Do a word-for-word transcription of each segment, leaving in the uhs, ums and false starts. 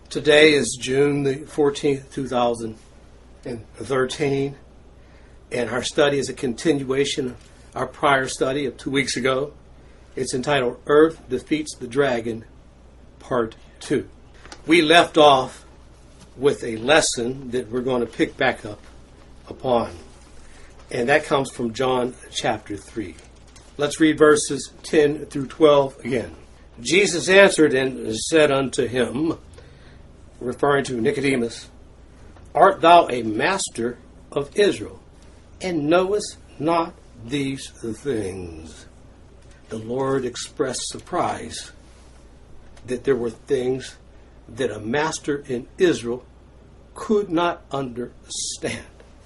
Today is June the fourteenth, two thousand thirteen, and our study is a continuation of our prior study of two weeks ago. It's entitled Earth Defeats the Dragon, Part two. We left off with a lesson that we're going to pick back up upon, and that comes from John chapter three. Let's read verses ten through twelve again. Jesus answered and said unto him, referring to Nicodemus, Art thou a master of Israel, and knowest not these things? The Lord expressed surprise that there were things that a master in Israel could not understand.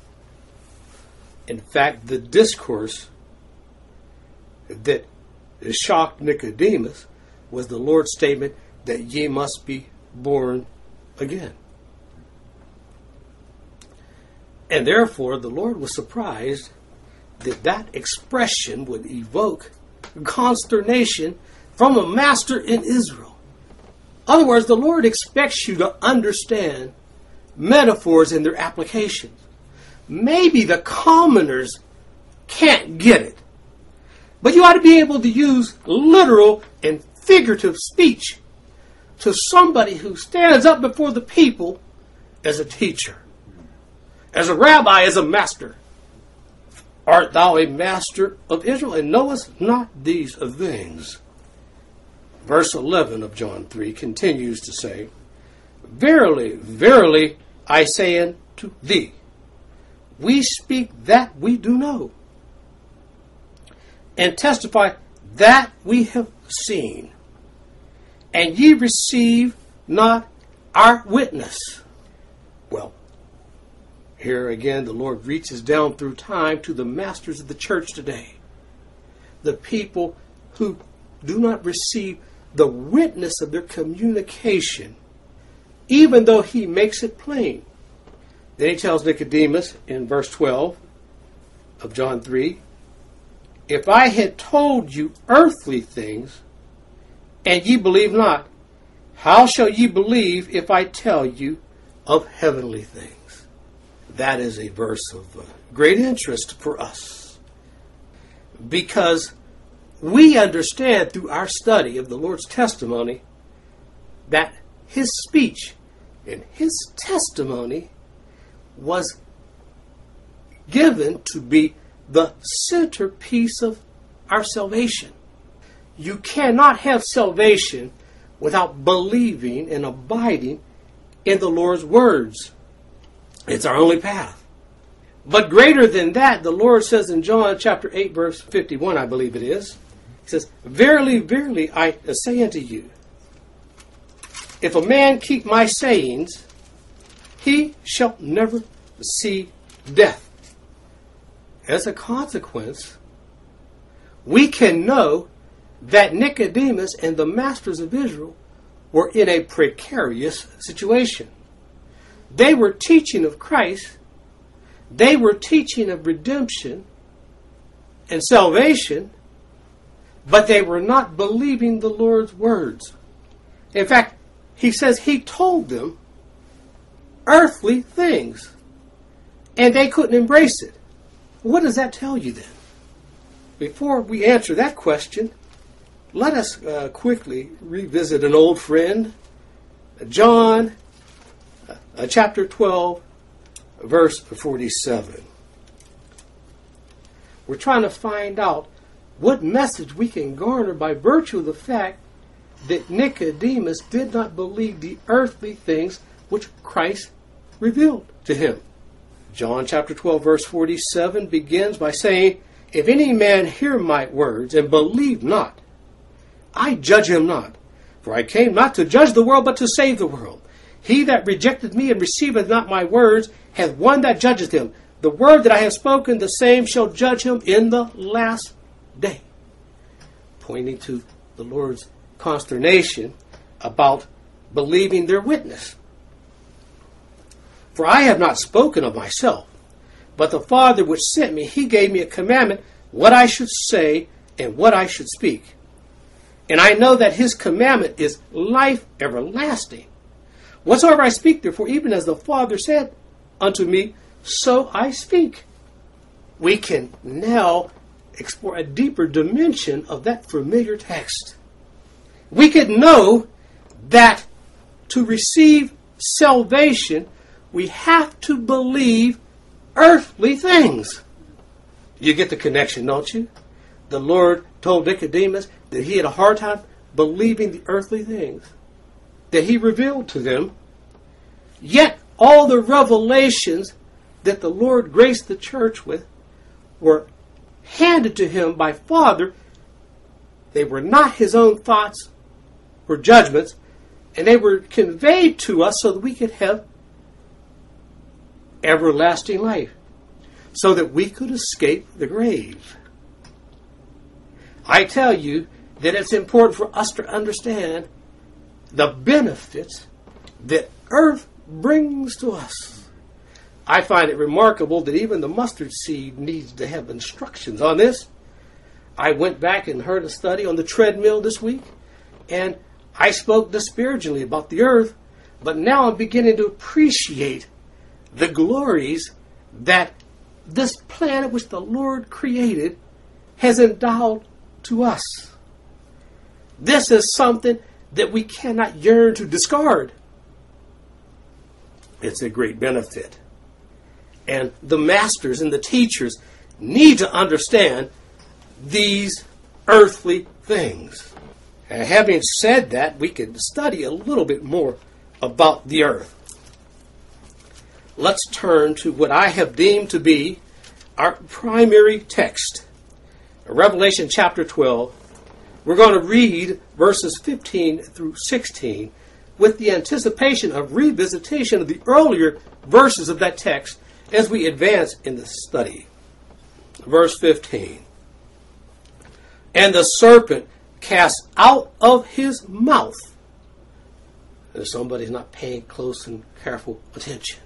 In fact, the discourse that shocked Nicodemus was the Lord's statement that ye must be born again. And therefore, the Lord was surprised that that expression would evoke consternation from a master in Israel. In other words, the Lord expects you to understand metaphors and their applications. Maybe the commoners can't get it, but you ought to be able to use literal and figurative speech to somebody who stands up before the people as a teacher, as a rabbi, as a master. Art thou a master of Israel, and knowest not these things? Verse eleven of John three continues to say, Verily, verily, I say unto thee, we speak that we do know, and testify that we have seen, and ye receive not our witness. Well, here again the Lord reaches down through time to the masters of the church today, the people who do not receive the witness of their communication, even though he makes it plain. Then he tells Nicodemus in verse twelve of John three, If I had told you earthly things, and ye believe not, how shall ye believe if I tell you of heavenly things? That is a verse of uh, great interest for us, because we understand through our study of the Lord's testimony that his speech and his testimony was given to be the centerpiece of our salvation. You cannot have salvation without believing and abiding in the Lord's words. It's our only path. But greater than that, the Lord says in John chapter eight, verse fifty-one, I believe it is, he says, Verily, verily, I say unto you, if a man keep my sayings, he shall never see death. As a consequence, we can know that Nicodemus and the masters of Israel were in a precarious situation. They were teaching of Christ. They were teaching of redemption and salvation, but they were not believing the Lord's words. In fact, he says he told them earthly things, and they couldn't embrace it. What does that tell you then? Before we answer that question, let us uh, quickly revisit an old friend, John uh, chapter twelve, verse forty-seven. We're trying to find out what message we can garner by virtue of the fact that Nicodemus did not believe the earthly things which Christ revealed to him. John chapter twelve, verse forty-seven begins by saying, If any man hear my words and believe not, I judge him not. For I came not to judge the world, but to save the world. He that rejecteth me and receiveth not my words hath one that judgeth him. The word that I have spoken, the same shall judge him in the last day. Pointing to the Lord's consternation about believing their witness. For I have not spoken of myself, but the Father which sent me, he gave me a commandment, what I should say and what I should speak. And I know that his commandment is life everlasting. Whatsoever I speak, therefore, even as the Father said unto me, so I speak. We can now explore a deeper dimension of that familiar text. We could know that to receive salvation, we have to believe earthly things. You get the connection, don't you? The Lord told Nicodemus that he had a hard time believing the earthly things that he revealed to them. Yet all the revelations that the Lord graced the church with were handed to him by Father. They were not his own thoughts or judgments, and they were conveyed to us so that we could have everlasting life, so that we could escape the grave. I tell you that it's important for us to understand the benefits that earth brings to us. I find it remarkable that even the mustard seed needs to have instructions on this. I went back and heard a study on the treadmill this week, and I spoke disparagingly about the earth, but now I'm beginning to appreciate the glories that this planet which the Lord created has endowed to us. This is something that we cannot yearn to discard. It's a great benefit. And the masters and the teachers need to understand these earthly things. And having said that, we can study a little bit more about the earth. Let's turn to what I have deemed to be our primary text. Revelation chapter twelve. We're going to read verses fifteen through sixteen with the anticipation of revisitation of the earlier verses of that text as we advance in the study. Verse fifteen. And the serpent cast out of his mouth. And somebody's not paying close and careful attention.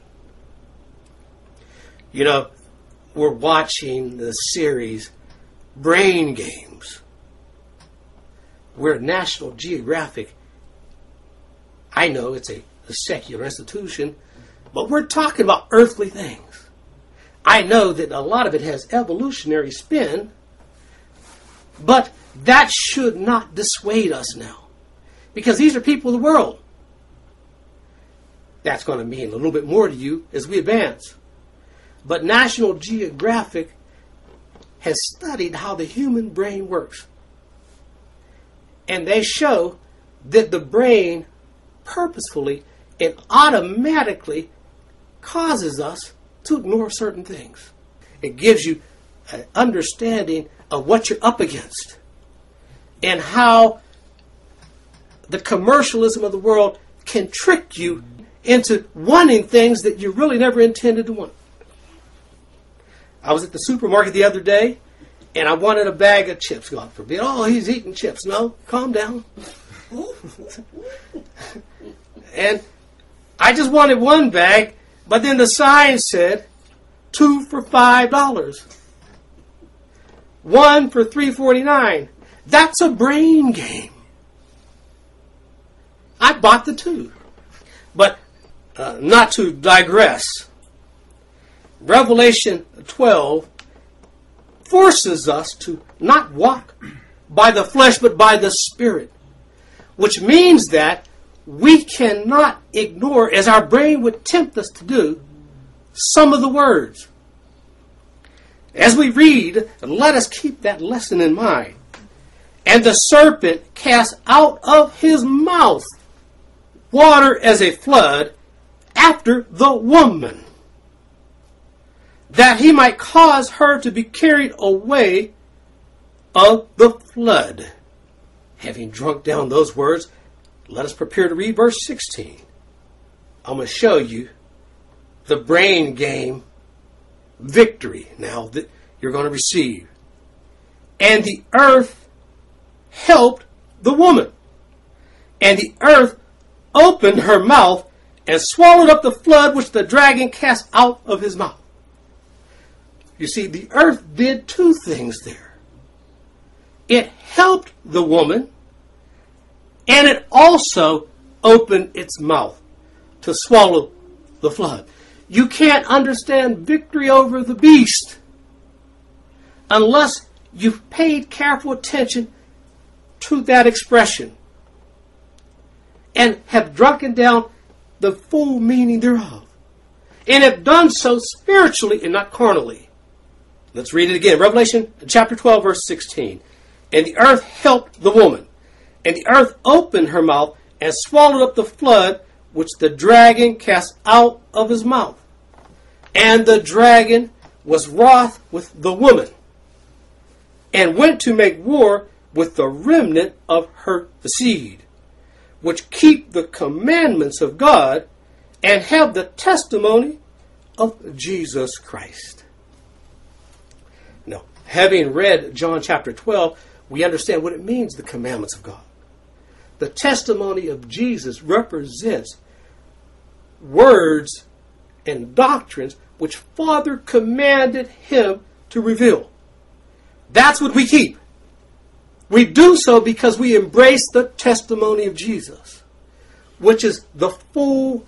You know, we're watching the series Brain Games. We're National Geographic. I know it's a, a secular institution, but we're talking about earthly things. I know that a lot of it has evolutionary spin, but that should not dissuade us now, because these are people of the world. That's going to mean a little bit more to you as we advance. But National Geographic has studied how the human brain works. And they show that the brain purposefully and automatically causes us to ignore certain things. It gives you an understanding of what you're up against and how the commercialism of the world can trick you into wanting things that you really never intended to want. I was at the supermarket the other day, and I wanted a bag of chips. God forbid. Oh, he's eating chips. No, calm down. And I just wanted one bag, but then the sign said two for five dollars, one for three forty-nine. That's a brain game. I bought the two, but uh, not to digress. Revelation twelve forces us to not walk by the flesh, but by the Spirit, which means that we cannot ignore, as our brain would tempt us to do, some of the words. As we read, let us keep that lesson in mind. And the serpent cast out of his mouth water as a flood after the woman, that he might cause her to be carried away of the flood. Having drunk down those words, let us prepare to read verse sixteen. I'm going to show you the brain game victory now that you're going to receive. And the earth helped the woman, and the earth opened her mouth and swallowed up the flood which the dragon cast out of his mouth. You see, the earth did two things there. It helped the woman, and it also opened its mouth. to swallow the flood. You can't understand victory over the beast unless you've paid careful attention to that expression and have drunken down the full meaning thereof, and have done so spiritually and not carnally. Let's read it again. Revelation chapter twelve, verse sixteen. And the earth helped the woman, and the earth opened her mouth and swallowed up the flood which the dragon cast out of his mouth. And the dragon was wroth with the woman, and went to make war with the remnant of her seed, which keep the commandments of God and have the testimony of Jesus Christ. Now, having read John chapter twelve, we understand what it means, the commandments of God. The testimony of Jesus represents words and doctrines which Father commanded him to reveal. That's what we keep. We do so because we embrace the testimony of Jesus, which is the full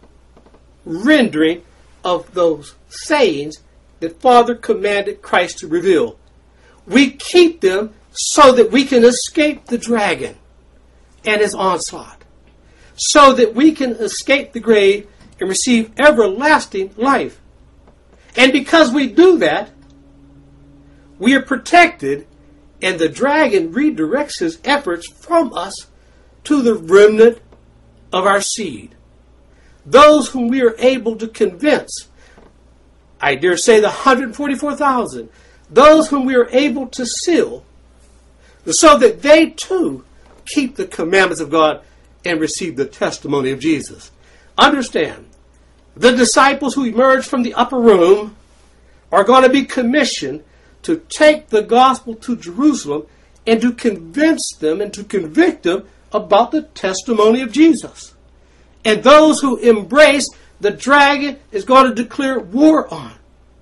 rendering of those sayings that Father commanded Christ to reveal. We keep them so that we can escape the dragon and his onslaught, so that we can escape the grave and receive everlasting life. And because we do that, we are protected, and the dragon redirects his efforts from us to the remnant of our seed, those whom we are able to convince. I dare say the one hundred forty-four thousand, those whom we are able to seal, so that they too keep the commandments of God and receive the testimony of Jesus. Understand, the disciples who emerge from the upper room are going to be commissioned to take the gospel to Jerusalem and to convince them and to convict them about the testimony of Jesus. And those who embrace the dragon is going to declare war on.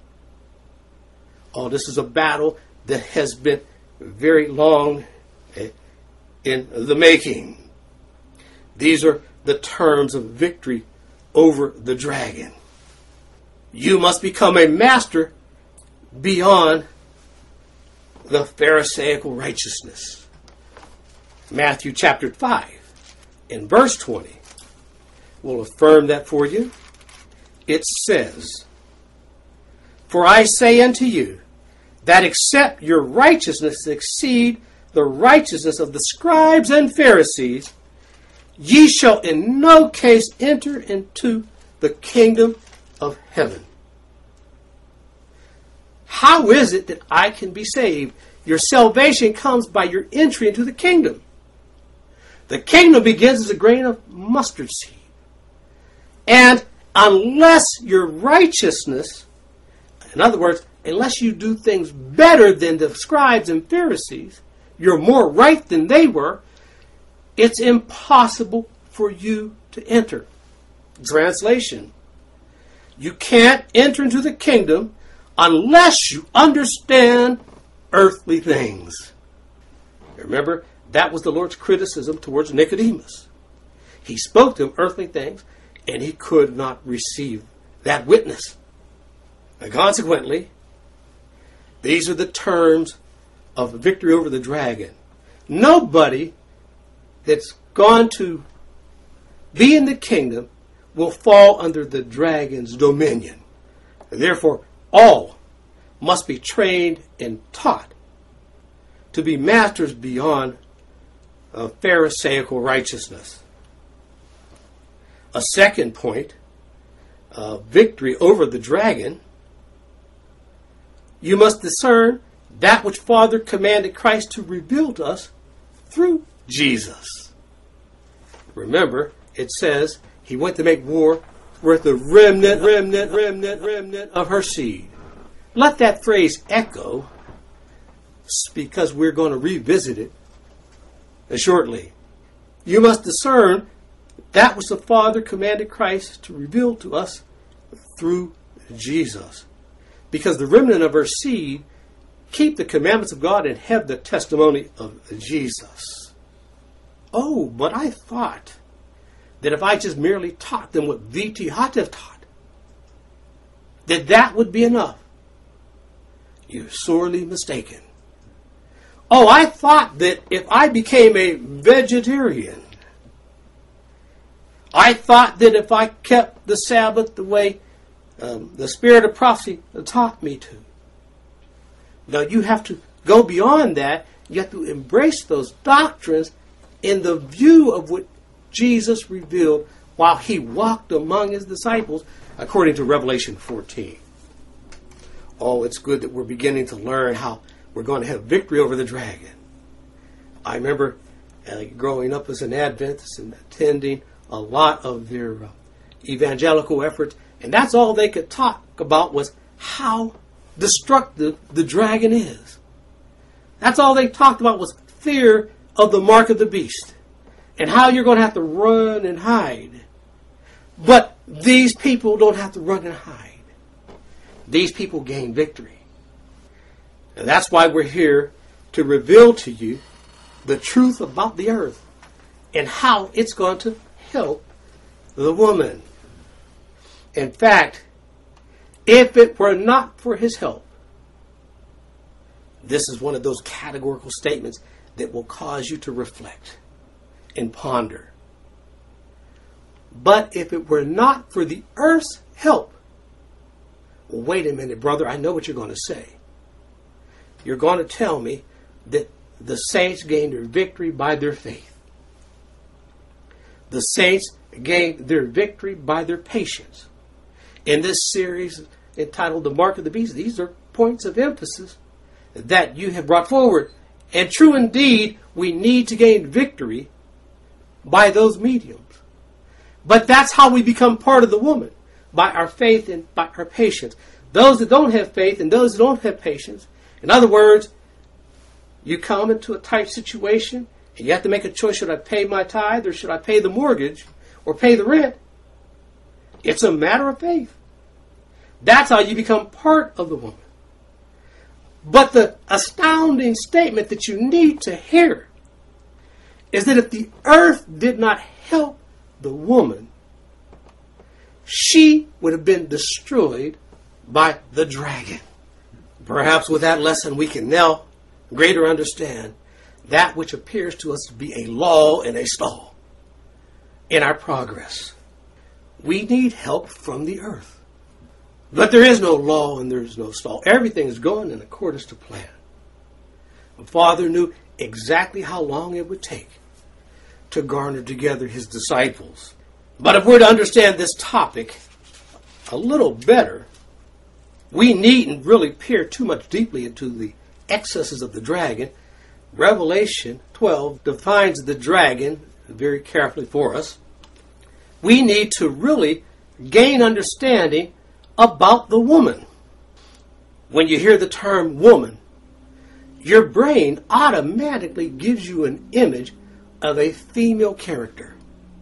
Oh, this is a battle that has been very long in the making. These are the terms of victory over the dragon. You must become a master beyond the Pharisaical righteousness. Matthew chapter five in verse twenty will affirm that for you. It says, "For I say unto you, that except your righteousness exceed the righteousness of the scribes and Pharisees, ye shall in no case enter into the kingdom of heaven." How is it that I can be saved? Your salvation comes by your entry into the kingdom. The kingdom begins as a grain of mustard seed. And unless your righteousness, in other words, unless you do things better than the scribes and Pharisees, you're more right than they were, it's impossible for you to enter. Translation: you can't enter into the kingdom unless you understand earthly things. Remember, that was the Lord's criticism towards Nicodemus. He spoke to him earthly things, and he could not receive that witness. And consequently, these are the terms of victory over the dragon. Nobody that's gone to be in the kingdom will fall under the dragon's dominion. Therefore, all must be trained and taught to be masters beyond uh, Pharisaical righteousness. A second point, uh, victory over the dragon: you must discern that which Father commanded Christ to reveal to us through Jesus. Remember, it says he went to make war with the remnant, remnant, remnant, remnant of her seed. Let that phrase echo, because we're going to revisit it shortly. You must discern that which the Father commanded Christ to reveal to us through Jesus. Because the remnant of her seed keep the commandments of God and have the testimony of Jesus. Oh, but I thought that if I just merely taught them what V T Houghton taught, that that would be enough. You're sorely mistaken. Oh, I thought that if I became a vegetarian, I thought that if I kept the Sabbath the way um, the spirit of prophecy taught me to. Now you have to go beyond that. You have to embrace those doctrines in the view of what Jesus revealed while he walked among his disciples, according to Revelation fourteen. Oh, it's good that we're beginning to learn how we're going to have victory over the dragon. I remember uh, growing up as an Adventist and attending a lot of their uh, evangelical efforts, and that's all they could talk about was how destructive the dragon is. That's all they talked about was fear of the mark of the beast and how you're going to have to run and hide. But these people don't have to run and hide. These people gain victory. And that's why we're here to reveal to you the truth about the earth and how it's going to help the woman. In fact, if it were not for his help, this is one of those categorical statements that will cause you to reflect and ponder. But if it were not for the earth's help, well, wait a minute, brother, I know what you're going to say. You're going to tell me that the saints gained their victory by their faith. The saints gained their victory by their patience. In this series entitled The Mark of the Beast, these are points of emphasis that you have brought forward. And true indeed, we need to gain victory by those mediums. But that's how we become part of the woman, by our faith and by our patience. Those that don't have faith and those that don't have patience, in other words, you come into a tight situation and you have to make a choice, should I pay my tithe or should I pay the mortgage or pay the rent? It's a matter of faith. That's how you become part of the woman. But the astounding statement that you need to hear is that if the earth did not help the woman, she would have been destroyed by the dragon. Perhaps with that lesson we can now greater understand that which appears to us to be a law and a stall in our progress. We need help from the earth. But there is no law and there is no stall. Everything is going in accordance to plan. The Father knew exactly how long it would take to garner together his disciples. But if we're to understand this topic a little better, we needn't really peer too much deeply into the excesses of the dragon. Revelation twelve defines the dragon very carefully for us. We need to really gain understanding about the woman. When you hear the term woman, your brain automatically gives you an image of a female character.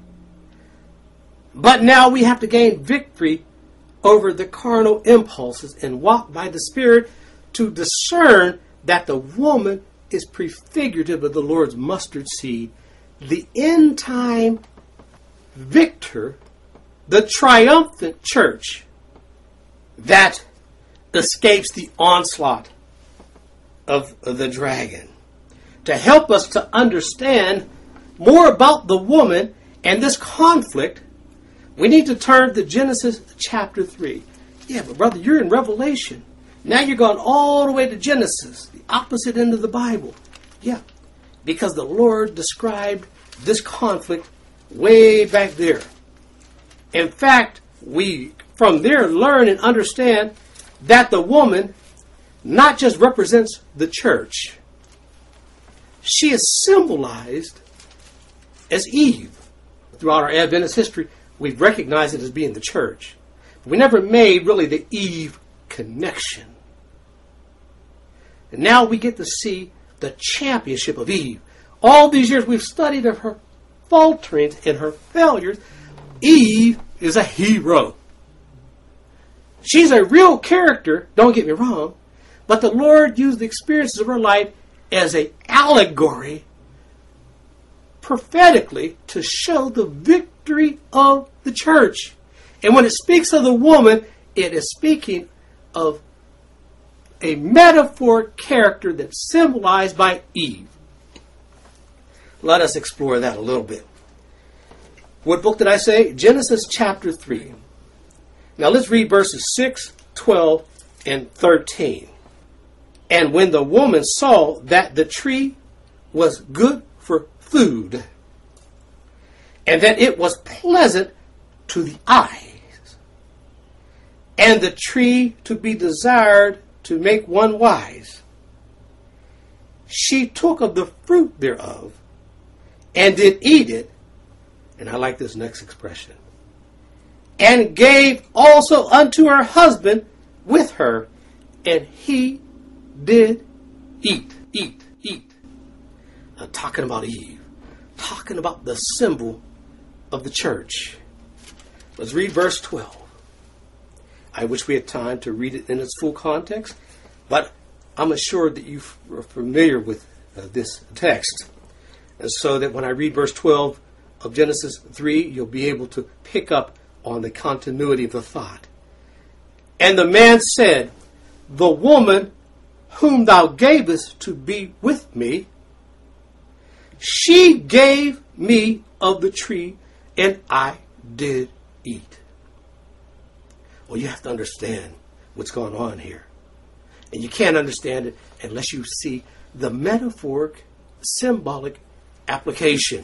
But now we have to gain victory over the carnal impulses and walk by the Spirit to discern that the woman is prefigurative of the Lord's mustard seed, the end time victor, the triumphant church that escapes the onslaught of the dragon. To help us to understand more about the woman and this conflict, we need to turn to Genesis chapter three. Yeah, but brother, you're in Revelation. Now you're going all the way to Genesis, the opposite end of the Bible. Yeah, because the Lord described this conflict way back there. In fact, we from there learn and understand that the woman not just represents the church. She is symbolized as Eve. Throughout our Adventist history, we've recognized it as being the church. We never made really the Eve connection. And now we get to see the championship of Eve. All these years we've studied of her falterings and her failures. Eve is a hero. She's a real character, don't get me wrong, but the Lord used the experiences of her life as an allegory prophetically to show the victory victory of the church. And when it speaks of the woman, it is speaking of a metaphoric character that's symbolized by Eve. Let us explore that a little bit. What book did I say? Genesis chapter three. Now let's read verses six, twelve, and thirteen. And when the woman saw that the tree was good for food, and that it was pleasant to the eyes, and the tree to be desired to make one wise, she took of the fruit thereof, and did eat it. And I like this next expression. And gave also unto her husband with her, and he did eat, eat, eat. Now, talking about Eve, talking about the symbol of the church. Let's read verse twelve. I wish we had time to read it in its full context, but I'm assured that you are familiar with uh, this text. And so that when I read verse twelve of Genesis three, you'll be able to pick up on the continuity of the thought. And the man said, the woman whom thou gavest to be with me, she gave me of the tree, and I did eat. Well, you have to understand what's going on here. And you can't understand it unless you see the metaphoric, symbolic application.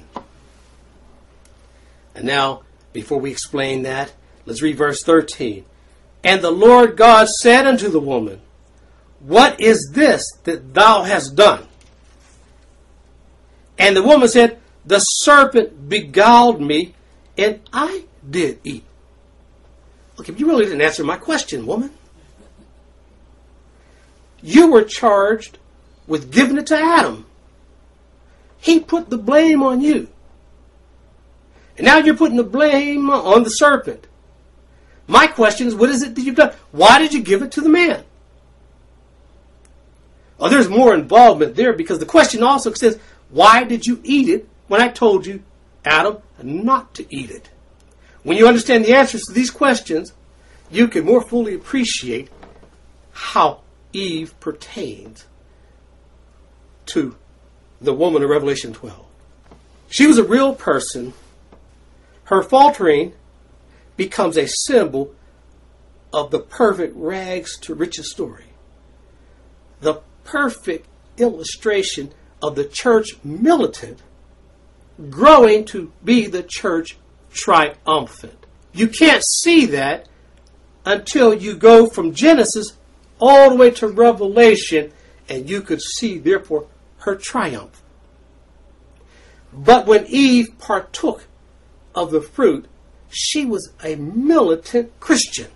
And now, before we explain that, let's read verse thirteen. And the Lord God said unto the woman, what is this that thou hast done? And the woman said, the serpent beguiled me, and I did eat. Look, you really didn't answer my question, woman. You were charged with giving it to Adam. He put the blame on you. And now you're putting the blame on the serpent. My question is, what is it that you've done? Why did you give it to the man? Oh, there's more involvement there, because the question also says, why did you eat it when I told you, Adam, not to eat it? When you understand the answers to these questions, you can more fully appreciate how Eve pertains to the woman of Revelation twelve. She was a real person. Her faltering becomes a symbol of the perfect rags to riches story. The perfect illustration of the church militant growing to be the church triumphant. You can't see that until you go from Genesis all the way to Revelation, and you could see, therefore, her triumph. But when Eve partook of the fruit, she was a militant Christian.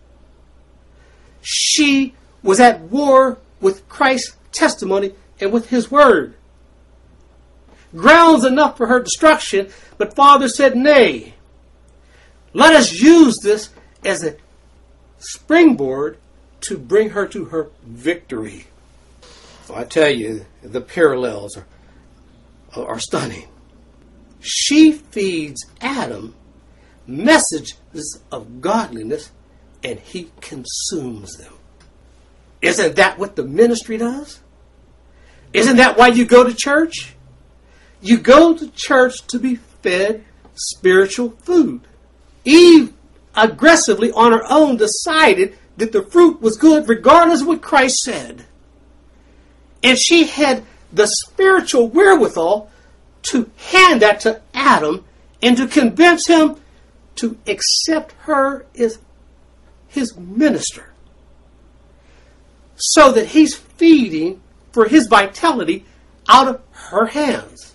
She was at war with Christ's testimony and with his word. Grounds enough for her destruction, but Father said, nay, let us use this as a springboard to bring her to her victory. Well, I tell you, the parallels are, are stunning. She feeds Adam messages of godliness, and he consumes them. Isn't that what the ministry does? Isn't that why you go to church? You go to church to be fed spiritual food. Eve aggressively on her own decided that the fruit was good regardless of what Christ said. And she had the spiritual wherewithal to hand that to Adam and to convince him to accept her as his minister, so that he's feeding for his vitality out of her hands.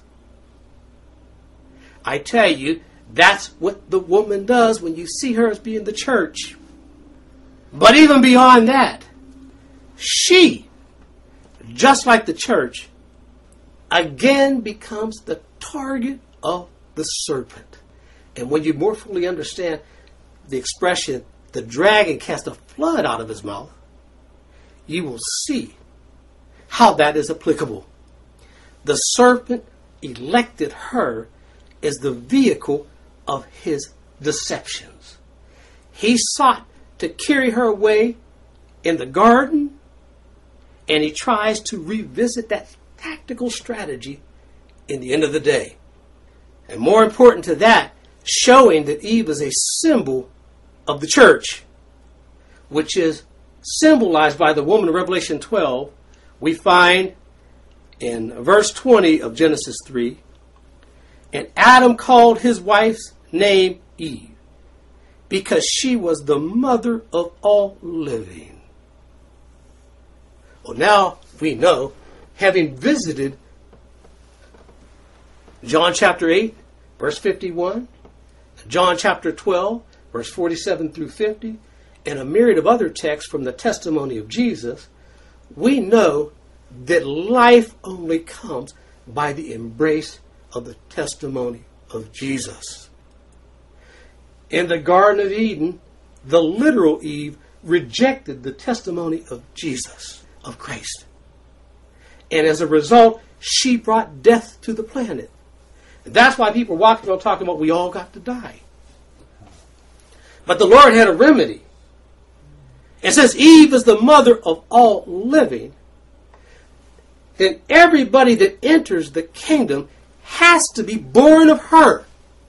I tell you, that's what the woman does when you see her as being the church. But even beyond that, she, just like the church, again becomes the target of the serpent. And when you more fully understand the expression, the dragon cast a flood out of his mouth, you will see how that is applicable. The serpent elected her as the vehicle of his deceptions. He sought to carry her away in the garden, and he tries to revisit that tactical strategy in the end of the day. And more important to that, showing that Eve is a symbol of the church, which is symbolized by the woman of Revelation twelve. We find in verse twenty of Genesis three, and Adam called his wife's name Eve, because she was the mother of all living. Well, now we know, having visited John chapter eight, verse fifty-one, John chapter twelve, verse forty-seven through fifty, and a myriad of other texts from the testimony of Jesus, we know that life only comes by the embrace of the testimony of Jesus. In the Garden of Eden, the literal Eve rejected the testimony of Jesus, of Christ. And as a result, she brought death to the planet. And that's why people are walking around talking about we all got to die. But the Lord had a remedy. And since Eve is the mother of all living, then everybody that enters the kingdom has to be born of her.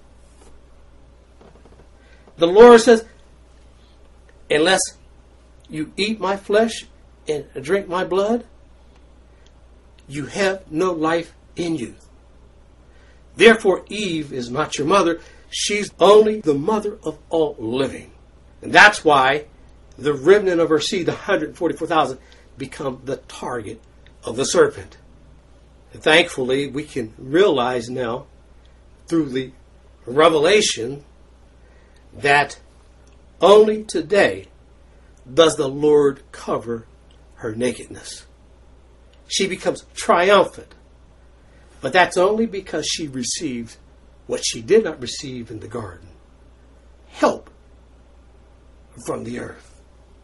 The Lord says, unless you eat my flesh and drink my blood, you have no life in you. Therefore, Eve is not your mother. She's only the mother of all living. And that's why the remnant of her seed, the one hundred forty-four thousand, become the target of the serpent. And thankfully, we can realize now through the revelation that only today does the Lord cover her nakedness. She becomes triumphant. But that's only because she received what she did not receive in the garden. Help from the earth.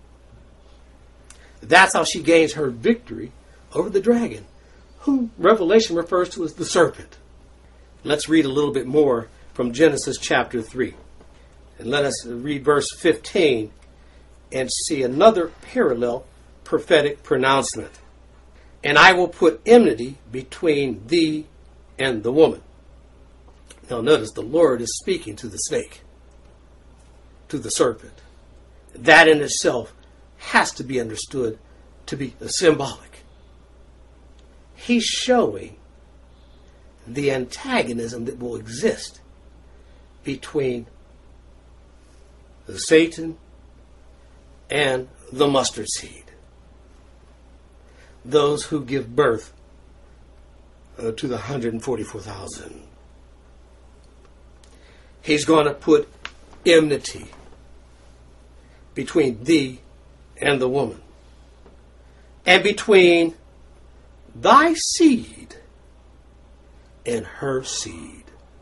That's how she gains her victory over the dragon, whom Revelation refers to as the serpent. Let's read a little bit more from Genesis chapter three. And let us read verse fifteen and see another parallel prophetic pronouncement. And I will put enmity between thee and the woman. Now notice the Lord is speaking to the snake, to the serpent. That in itself has to be understood to be symbolic. He's showing the antagonism that will exist between Satan and the mustard seed. Those who give birth uh, to the one hundred forty-four thousand. He's going to put enmity between thee and the woman, and between thy seed and her seed.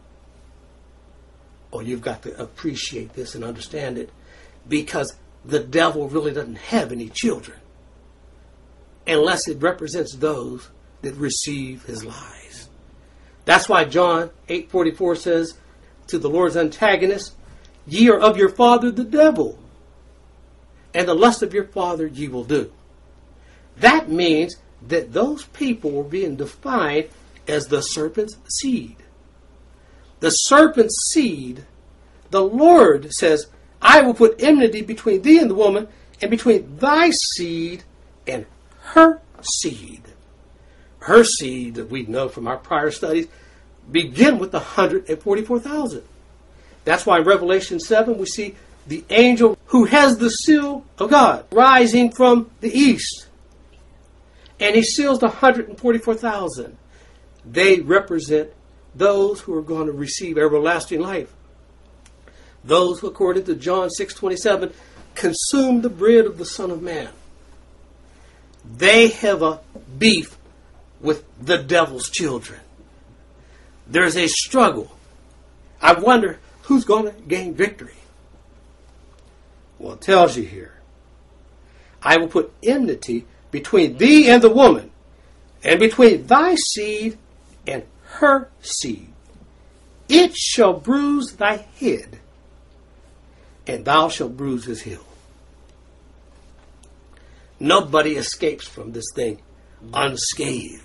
Oh, you've got to appreciate this and understand it, because the devil really doesn't have any children unless it represents those that receive his lies. That's why John eight forty-four says to the Lord's antagonist, ye are of your father the devil, and the lust of your father ye will do. That means that those people were being defined as the serpent's seed. The serpent's seed, the Lord says, I will put enmity between thee and the woman, and between thy seed and her seed. Her seed, that we know from our prior studies, begin with the one hundred forty-four thousand. That's why in Revelation seven we see the angel who has the seal of God rising from the east. And he seals the one hundred forty-four thousand. They represent those who are going to receive everlasting life. Those who, according to John six twenty-seven, consume the bread of the Son of Man. They have a beef with the devil's children. There's a struggle. I wonder who's going to gain victory. Well, it tells you here. I will put enmity between thee and the woman, and between thy seed and her seed. It shall bruise thy head, and thou shalt bruise his heel. Nobody escapes from this thing unscathed.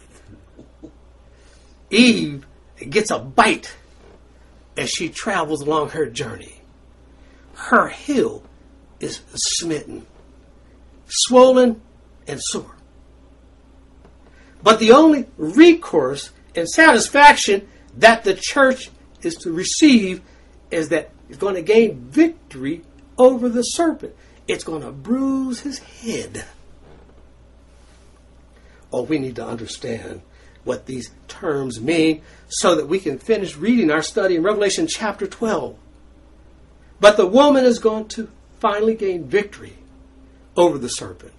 Eve gets a bite as she travels along her journey. Her heel is smitten, swollen, and sore. But the only recourse and satisfaction that the church is to receive is that it's going to gain victory over the serpent. It's going to bruise his head. Oh, we need to understand what these terms mean so that we can finish reading our study in Revelation chapter twelve. But the woman is going to finally gain victory over the serpent.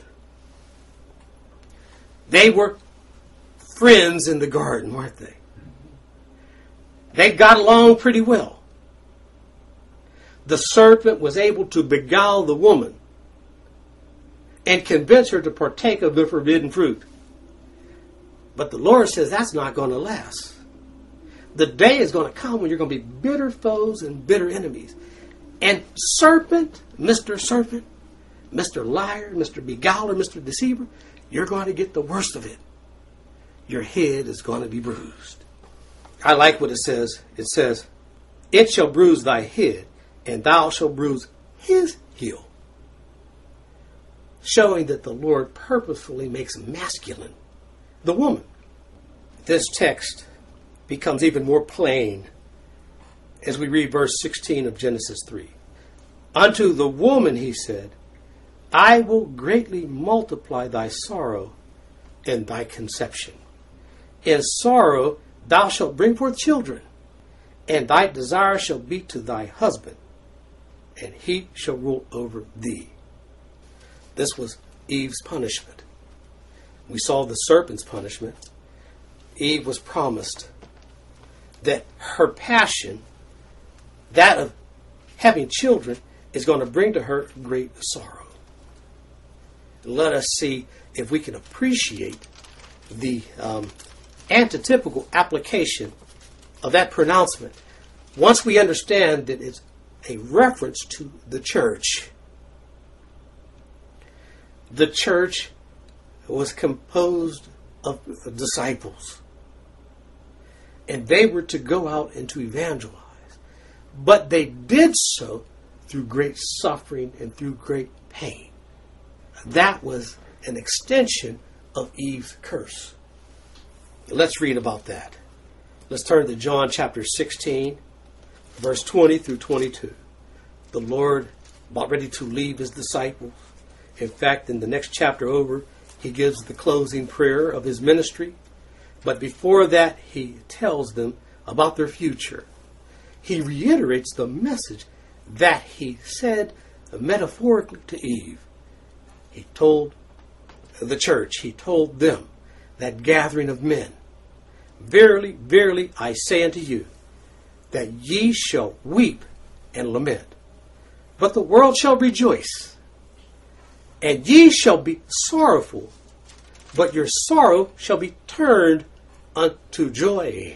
They were friends in the garden, weren't they? They got along pretty well. The serpent was able to beguile the woman and convince her to partake of the forbidden fruit. But the Lord says that's not going to last. The day is going to come when you're going to be bitter foes and bitter enemies. And serpent, Mister Serpent, Mister Liar, Mister Beguiler, Mister Deceiver, you're going to get the worst of it. Your head is going to be bruised. I like what it says. It says, it shall bruise thy head, and thou shalt bruise his heel. Showing that the Lord purposefully makes masculine the woman. This text becomes even more plain as we read verse sixteen of Genesis three. Unto the woman he said, I will greatly multiply thy sorrow and thy conception. In sorrow thou shalt bring forth children, and thy desire shall be to thy husband, and he shall rule over thee. This was Eve's punishment. We saw the serpent's punishment. Eve was promised that her passion, that of having children, is going to bring to her great sorrow. Let us see if we can appreciate the um, antitypical application of that pronouncement once we understand that it's a reference to the church. The church was composed of disciples, and they were to go out and to evangelize. But they did so through great suffering and through great pain. That was an extension of Eve's curse. Let's read about that. Let's turn to John chapter sixteen, verse twenty through twenty-two. The Lord about ready to leave his disciples. In fact, in the next chapter over, he gives the closing prayer of his ministry. But before that, he tells them about their future. He reiterates the message that he said metaphorically to Eve. He told the church, he told them, that gathering of men, verily, verily, I say unto you, that ye shall weep and lament, but the world shall rejoice. And ye shall be sorrowful, but your sorrow shall be turned unto joy.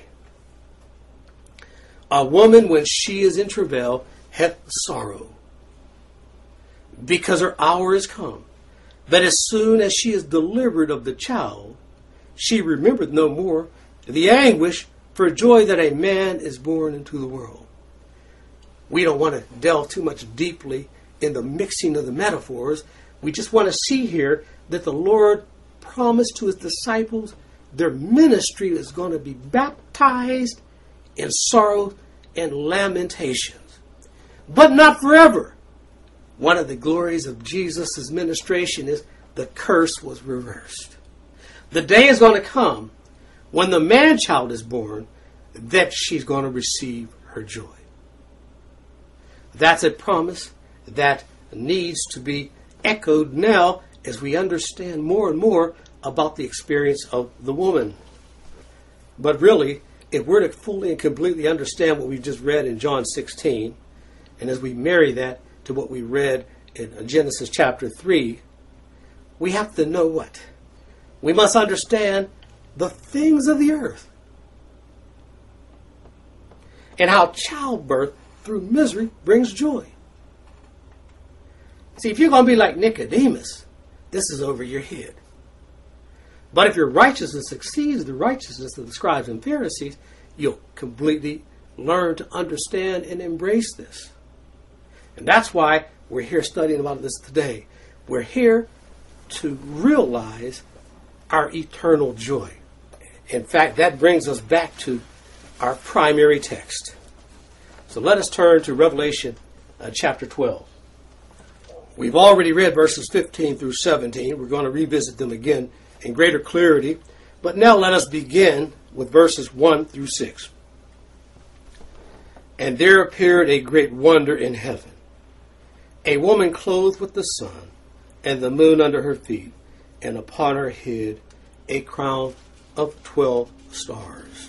A woman, when she is in travail, hath sorrow, because her hour is come. But as soon as she is delivered of the child, she remembereth no more the anguish for joy that a man is born into the world. We don't want to delve too much deeply in the mixing of the metaphors. We just want to see here that the Lord promised to his disciples their ministry is going to be baptized in sorrow and lamentations. But not forever. One of the glories of Jesus' ministration is the curse was reversed. The day is going to come when the man-child is born that she's going to receive her joy. That's a promise that needs to be echoed now as we understand more and more about the experience of the woman. But really, if we're to fully and completely understand what we just read in John sixteen, and as we marry that to what we read in Genesis chapter three, we have to know what? We must understand the things of the earth. and how childbirth through misery brings joy. See, if you're going to be like Nicodemus, this is over your head. But if your righteousness exceeds the righteousness of the scribes and Pharisees, you'll completely learn to understand and embrace this. And that's why we're here studying about this today. We're here to realize our eternal joy. In fact, that brings us back to our primary text. So let us turn to Revelation uh, chapter twelve. We've already read verses fifteen through seventeen. We're going to revisit them again in greater clarity. But now let us begin with verses one through six. And there appeared a great wonder in heaven, a woman clothed with the sun, and the moon under her feet, and upon her head a crown of twelve stars.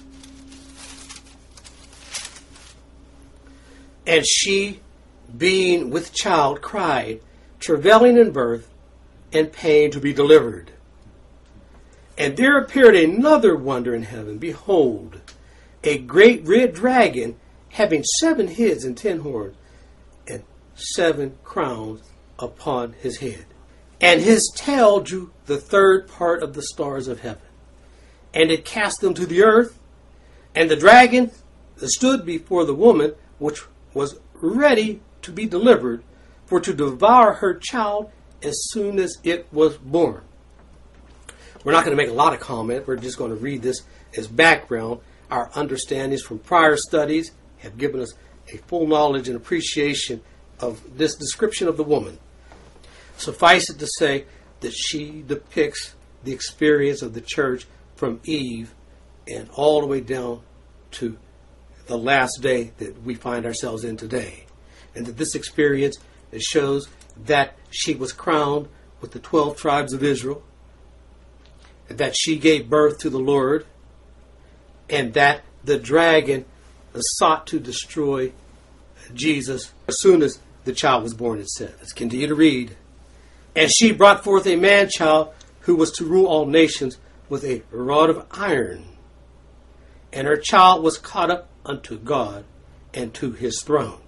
And she, being with child, cried, travailing in birth, and pain to be delivered. And there appeared another wonder in heaven. Behold, a great red dragon, having seven heads and ten horns, and seven crowns upon his head. And his tail drew the third part of the stars of heaven, and it cast them to the earth. And the dragon stood before the woman, which was ready to be delivered, for to devour her child as soon as it was born. We're not going to make a lot of comment. We're just going to read this as background. Our understandings from prior studies have given us a full knowledge and appreciation of this description of the woman. Suffice it to say that she depicts the experience of the church from Eve and all the way down to the last day that we find ourselves in today. And that this experience it shows that she was crowned with the twelve tribes of Israel, that she gave birth to the Lord, and that the dragon sought to destroy Jesus as soon as the child was born, it said. Let's continue to read. And she brought forth a man-child who was to rule all nations with a rod of iron. And her child was caught up unto God and to his throne.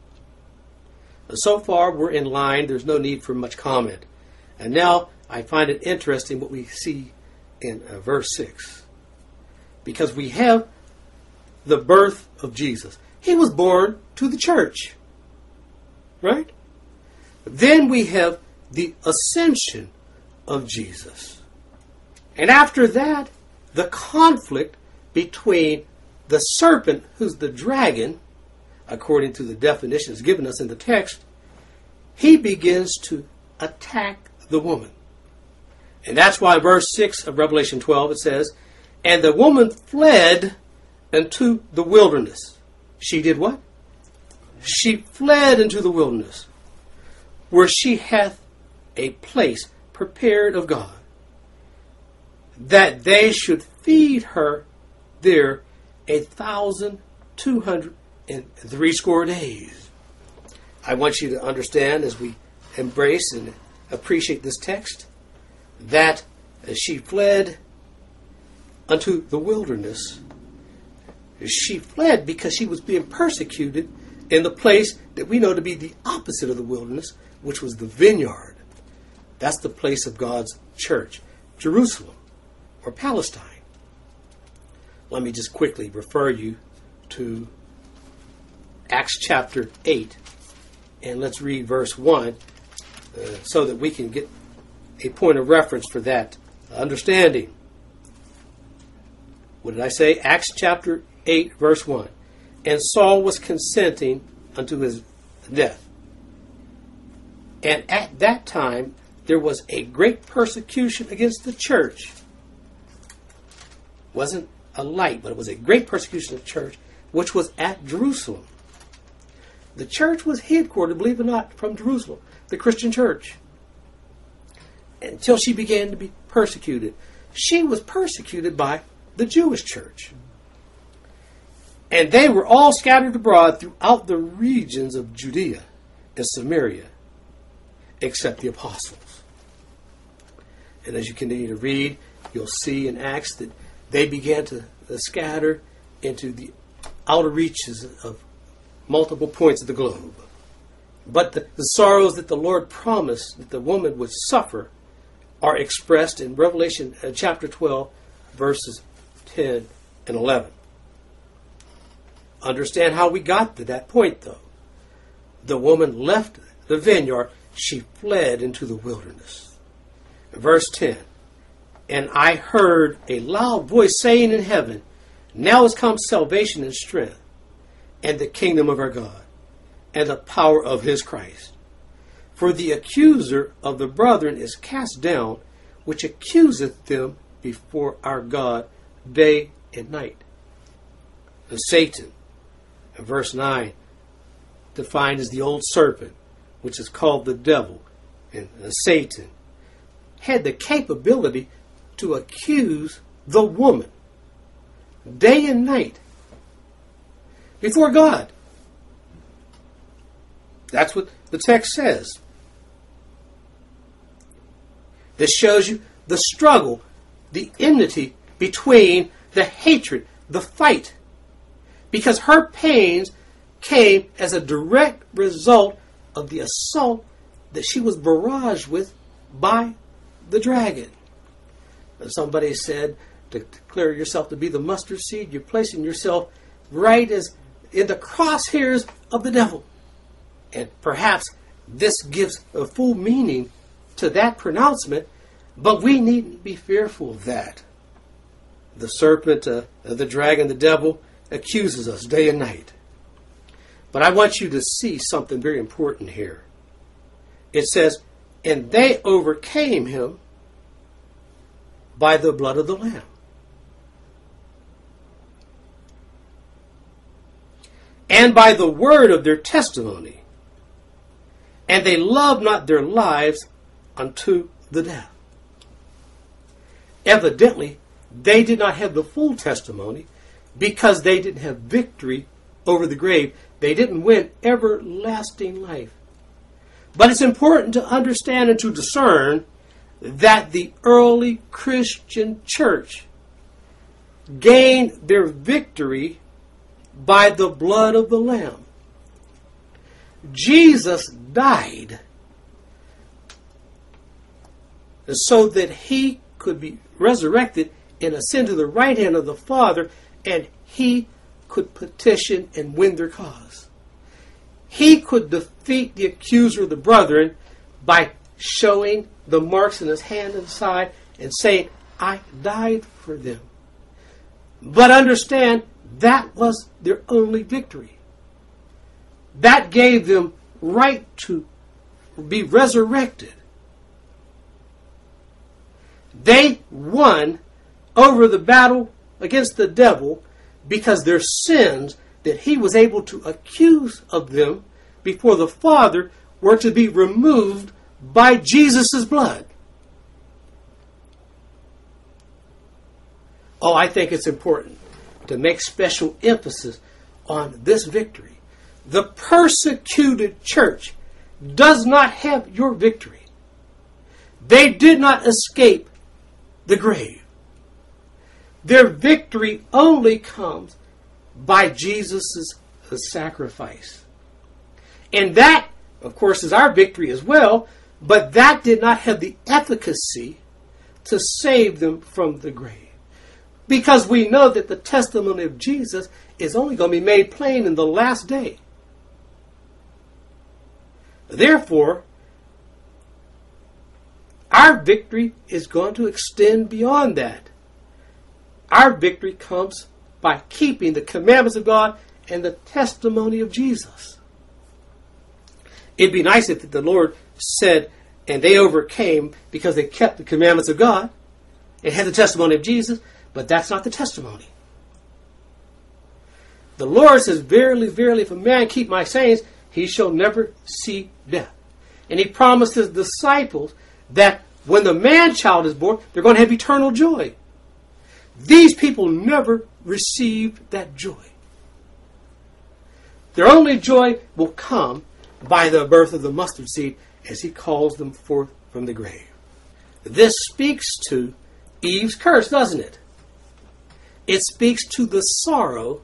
So far, we're in line. There's no need for much comment. And now, I find it interesting what we see in uh, verse six. Because we have the birth of Jesus. He was born to the church. Right? Then we have the ascension of Jesus. And after that, the conflict between the serpent, who's the dragon, according to the definitions given us in the text, he begins to attack the woman. And that's why verse six of Revelation twelve, it says, and the woman fled into the wilderness. She did what? She fled into the wilderness, where she hath a place prepared of God, that they should feed her there a thousand two hundred and three score days. I want you to understand, as we embrace and appreciate this text, that as she fled unto the wilderness, she fled because she was being persecuted in the place that we know to be the opposite of the wilderness, which was the vineyard. That's the place of God's church, Jerusalem or Palestine. Let me just quickly refer you to Acts chapter eight, and let's read verse one uh, so that we can get a point of reference for that understanding. What did I say? Acts chapter eight, verse one. And Saul was consenting unto his death. And at that time, there was a great persecution against the church. Wasn't a light, but it was a great persecution of the church, which was at Jerusalem. The church was headquartered, believe it or not, from Jerusalem, the Christian church, until she began to be persecuted. She was persecuted by the Jewish church. And they were all scattered abroad throughout the regions of Judea and Samaria, except the apostles. And as you continue to read, you'll see in Acts that they began to scatter into the outer reaches of multiple points of the globe. But the, the sorrows that the Lord promised that the woman would suffer are expressed in Revelation uh, chapter twelve, verses ten and eleven. Understand how we got to that point, though. The woman left the vineyard. She fled into the wilderness. Verse ten. And I heard a loud voice saying in heaven, now has come salvation and strength, and the kingdom of our God, and the power of his Christ. For the accuser of the brethren is cast down, which accuseth them before our God day and night. And Satan, in verse nine, defined as the old serpent, which is called the devil, and Satan, had the capability to accuse the woman day and night before God. That's what the text says. This shows you the struggle, the enmity between the hatred, the fight. Because her pains came as a direct result of the assault that she was barraged with by the dragon. And somebody said, to declare yourself to be the mustard seed, you're placing yourself right as in the crosshairs of the devil. And perhaps this gives a full meaning to that pronouncement, but we needn't be fearful of that. The serpent, uh, the dragon, the devil accuses us day and night. But I want you to see something very important here. It says, and they overcame him by the blood of the Lamb. And by the word of their testimony. And they loved not their lives unto the death. Evidently, they did not have the full testimony because they didn't have victory over the grave. They didn't win everlasting life. But it's important to understand and to discern that the early Christian church gained their victory by the blood of the Lamb. Jesus died so that he could be resurrected and ascend to the right hand of the Father, and he could petition and win their cause. He could defeat the accuser of the brethren by showing the marks in his hand and side and saying, I died for them. But understand, that was their only victory. That gave them right to be resurrected. They won over the battle against the devil because their sins that he was able to accuse of them before the Father were to be removed by Jesus' blood. Oh, I think it's important to make special emphasis on this victory. The persecuted church does not have your victory. They did not escape the grave. Their victory only comes by Jesus' sacrifice. And that, of course, is our victory as well, but that did not have the efficacy to save them from the grave. Because we know that the testimony of Jesus is only going to be made plain in the last day. Therefore, our victory is going to extend beyond that. Our victory comes by keeping the commandments of God and the testimony of Jesus. It'd be nice if the Lord said, and they overcame because they kept the commandments of God and had the testimony of Jesus, but that's not the testimony. The Lord says, verily, verily, if a man keep my sayings, he shall never see death. And he promised his disciples that when the man-child is born, they're going to have eternal joy. These people never received that joy. Their only joy will come by the birth of the mustard seed as he calls them forth from the grave. This speaks to Eve's curse, doesn't it? It speaks to the sorrow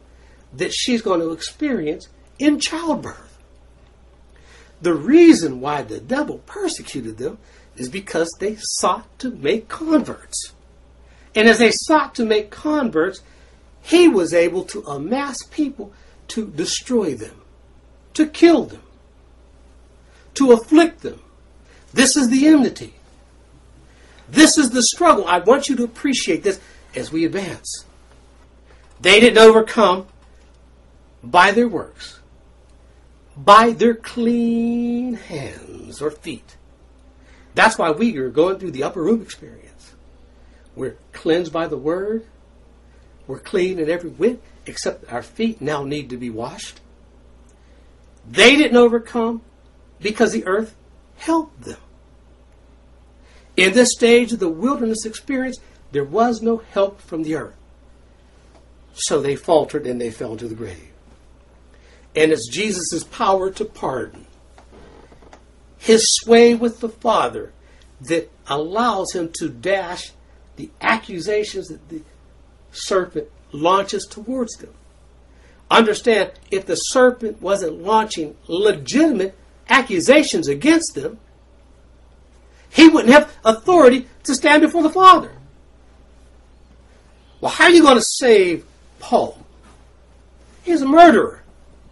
that she's going to experience in childbirth. The reason why the devil persecuted them is because they sought to make converts. And as they sought to make converts, he was able to amass people to destroy them, to kill them, to afflict them. This is the enmity. This is the struggle. I want you to appreciate this as we advance. They didn't overcome by their works, by their clean hands or feet. That's why we are going through the upper room experience. We're cleansed by the word. We're clean in every whit, except our feet now need to be washed. They didn't overcome because the earth helped them. In this stage of the wilderness experience, there was no help from the earth. So they faltered and they fell to the grave. And it's Jesus' power to pardon, his sway with the Father, that allows him to dash the accusations that the serpent launches towards them. Understand, if the serpent wasn't launching legitimate accusations against them, he wouldn't have authority to stand before the Father. Well, how are you going to save Paul? He's a murderer.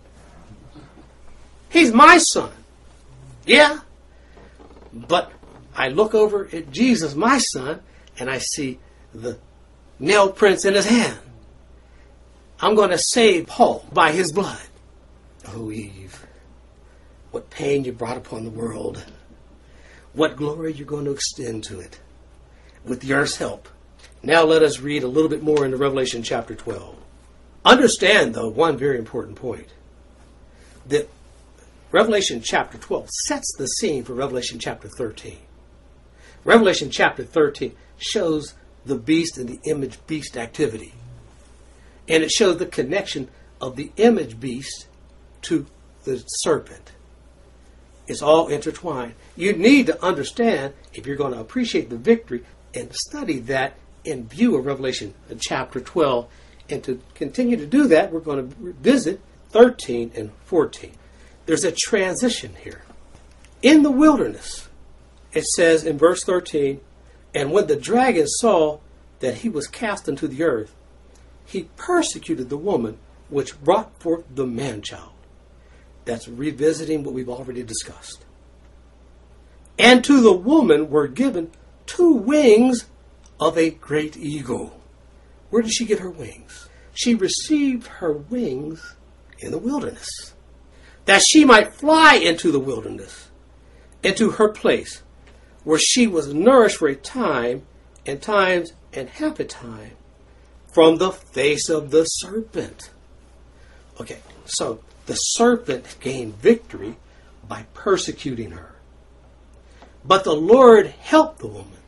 He's my son. Yeah. But I look over at Jesus, my son, and I see the nail prints in his hand. I'm going to save Paul by his blood. Oh, Eve, what pain you brought upon the world. What glory you're going to extend to it with the earth's help. Now let us read a little bit more into Revelation chapter twelve. Understand, though, one very important point. That Revelation chapter twelve sets the scene for Revelation chapter thirteen. Revelation chapter thirteen shows the beast and the image beast activity. And it shows the connection of the image beast to the serpent. It's all intertwined. You need to understand, if you're going to appreciate the victory, and study that in view of Revelation chapter twelve. And to continue to do that, we're going to visit thirteen and fourteen. There's a transition here. In the wilderness, it says in verse thirteen, and when the dragon saw that he was cast into the earth, he persecuted the woman which brought forth the man-child. That's revisiting what we've already discussed. And to the woman were given two wings of a great eagle. Where did she get her wings? She received her wings in the wilderness, that she might fly into the wilderness, into her place, where she was nourished for a time, and times, and half a time, from the face of the serpent. Okay, so the serpent gained victory by persecuting her. But the Lord helped the woman.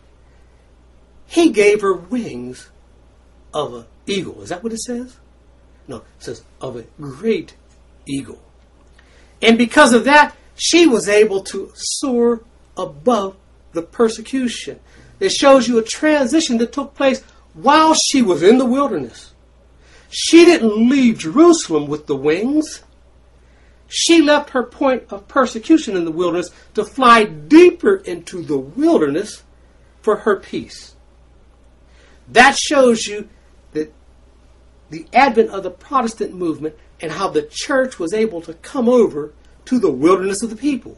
He gave her wings of an eagle. Is that what it says? No, it says of a great eagle. And because of that, she was able to soar above the persecution. It shows you a transition that took place while she was in the wilderness. She didn't leave Jerusalem with the wings. She left her point of persecution in the wilderness to fly deeper into the wilderness for her peace. That shows you that the advent of the Protestant movement and how the church was able to come over to the wilderness of the people.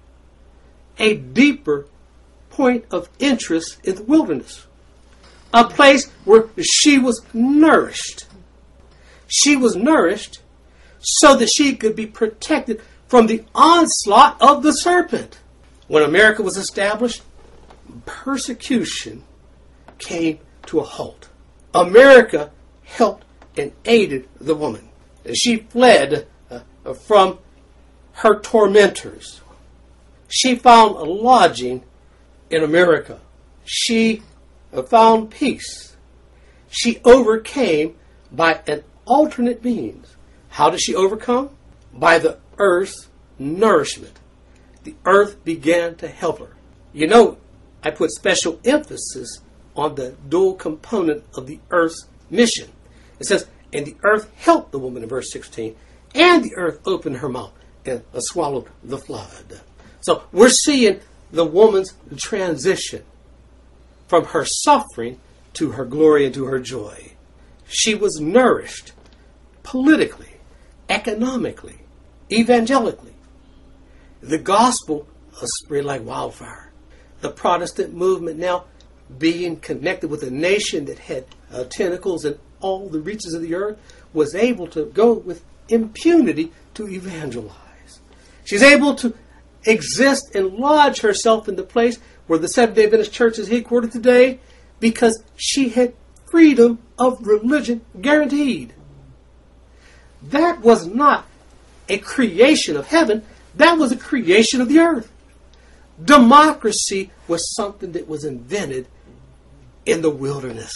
A deeper point of interest in the wilderness. A place where she was nourished. She was nourished so that she could be protected from the onslaught of the serpent. When America was established, persecution came to a halt. America helped and aided the woman. She fled uh, from her tormentors. She found a lodging in America. She uh, found peace. She overcame by an alternate means. How did she overcome? By the earth's nourishment. The earth began to help her. You know, I put special emphasis on the dual component of the earth's mission. It says, And the earth helped the woman in verse sixteen. And the earth opened her mouth and swallowed the flood. So we're seeing the woman's transition from her suffering to her glory and to her joy. She was nourished politically, economically, evangelically. The gospel spread like wildfire. The Protestant movement now being connected with a nation that had uh, tentacles in all the reaches of the earth was able to go with impunity to evangelize. She's able to exist and lodge herself in the place where the Seventh-day Adventist Church is headquartered today because she had freedom of religion guaranteed. That was not a creation of heaven. That was a creation of the earth. Democracy was something that was invented in the wilderness.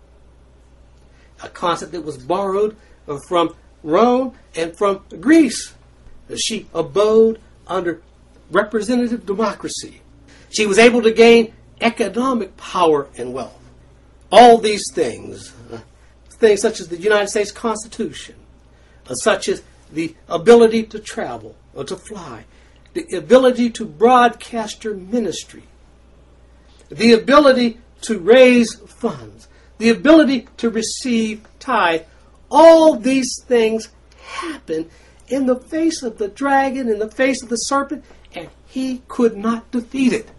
A concept that was borrowed from Rome and from Greece. She abode under representative democracy. She was able to gain economic power and wealth. All these things, uh, things such as the United States Constitution, uh, such as the ability to travel or to fly, the ability to broadcast your ministry, the ability to raise funds, the ability to receive tithe, all these things happen in the face of the dragon, in the face of the serpent, and he could not defeat it.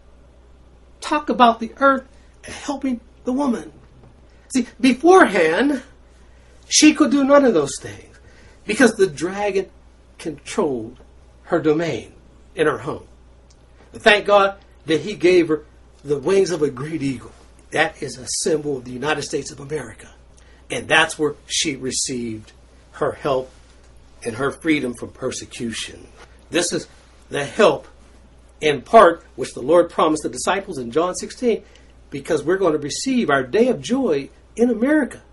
Talk about the earth helping the woman. See, beforehand, she could do none of those things because the dragon controlled her domain in her home. But thank God that he gave her the wings of a great eagle. That is a symbol of the United States of America. And that's where she received her help and her freedom from persecution. This is the help in part which the Lord promised the disciples in John sixteen, because we're going to receive our day of joy in America.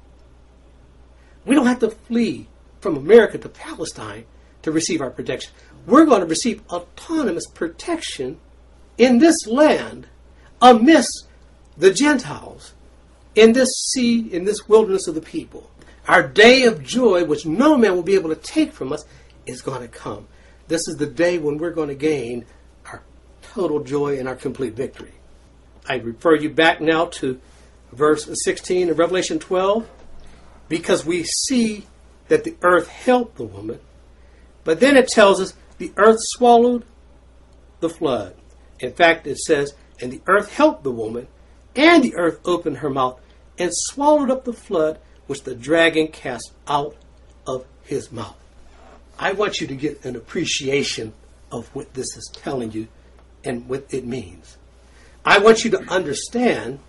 We don't have to flee from America to Palestine to receive our protection. We're going to receive autonomous protection in this land amidst the Gentiles, in this sea, in this wilderness of the people. Our day of joy, which no man will be able to take from us, is going to come. This is the day when we're going to gain our total joy and our complete victory. I refer you back now to verse sixteen of Revelation twelve, because we see that the earth helped the woman, but then it tells us the earth swallowed the flood. In fact, it says, and the earth helped the woman, and the earth opened her mouth and swallowed up the flood which the dragon cast out of his mouth. I want you to get an appreciation of what this is telling you and what it means. I want you to understand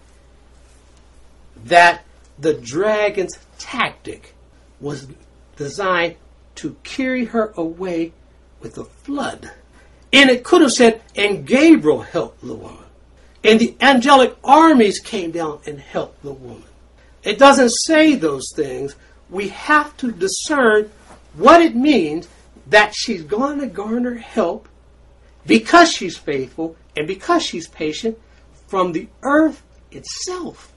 that the dragon's tactic was designed to carry her away with a flood. And it could have said, and Gabriel helped the woman. And the angelic armies came down and helped the woman. It doesn't say those things. We have to discern what it means that she's going to garner help because she's faithful and because she's patient from the earth itself.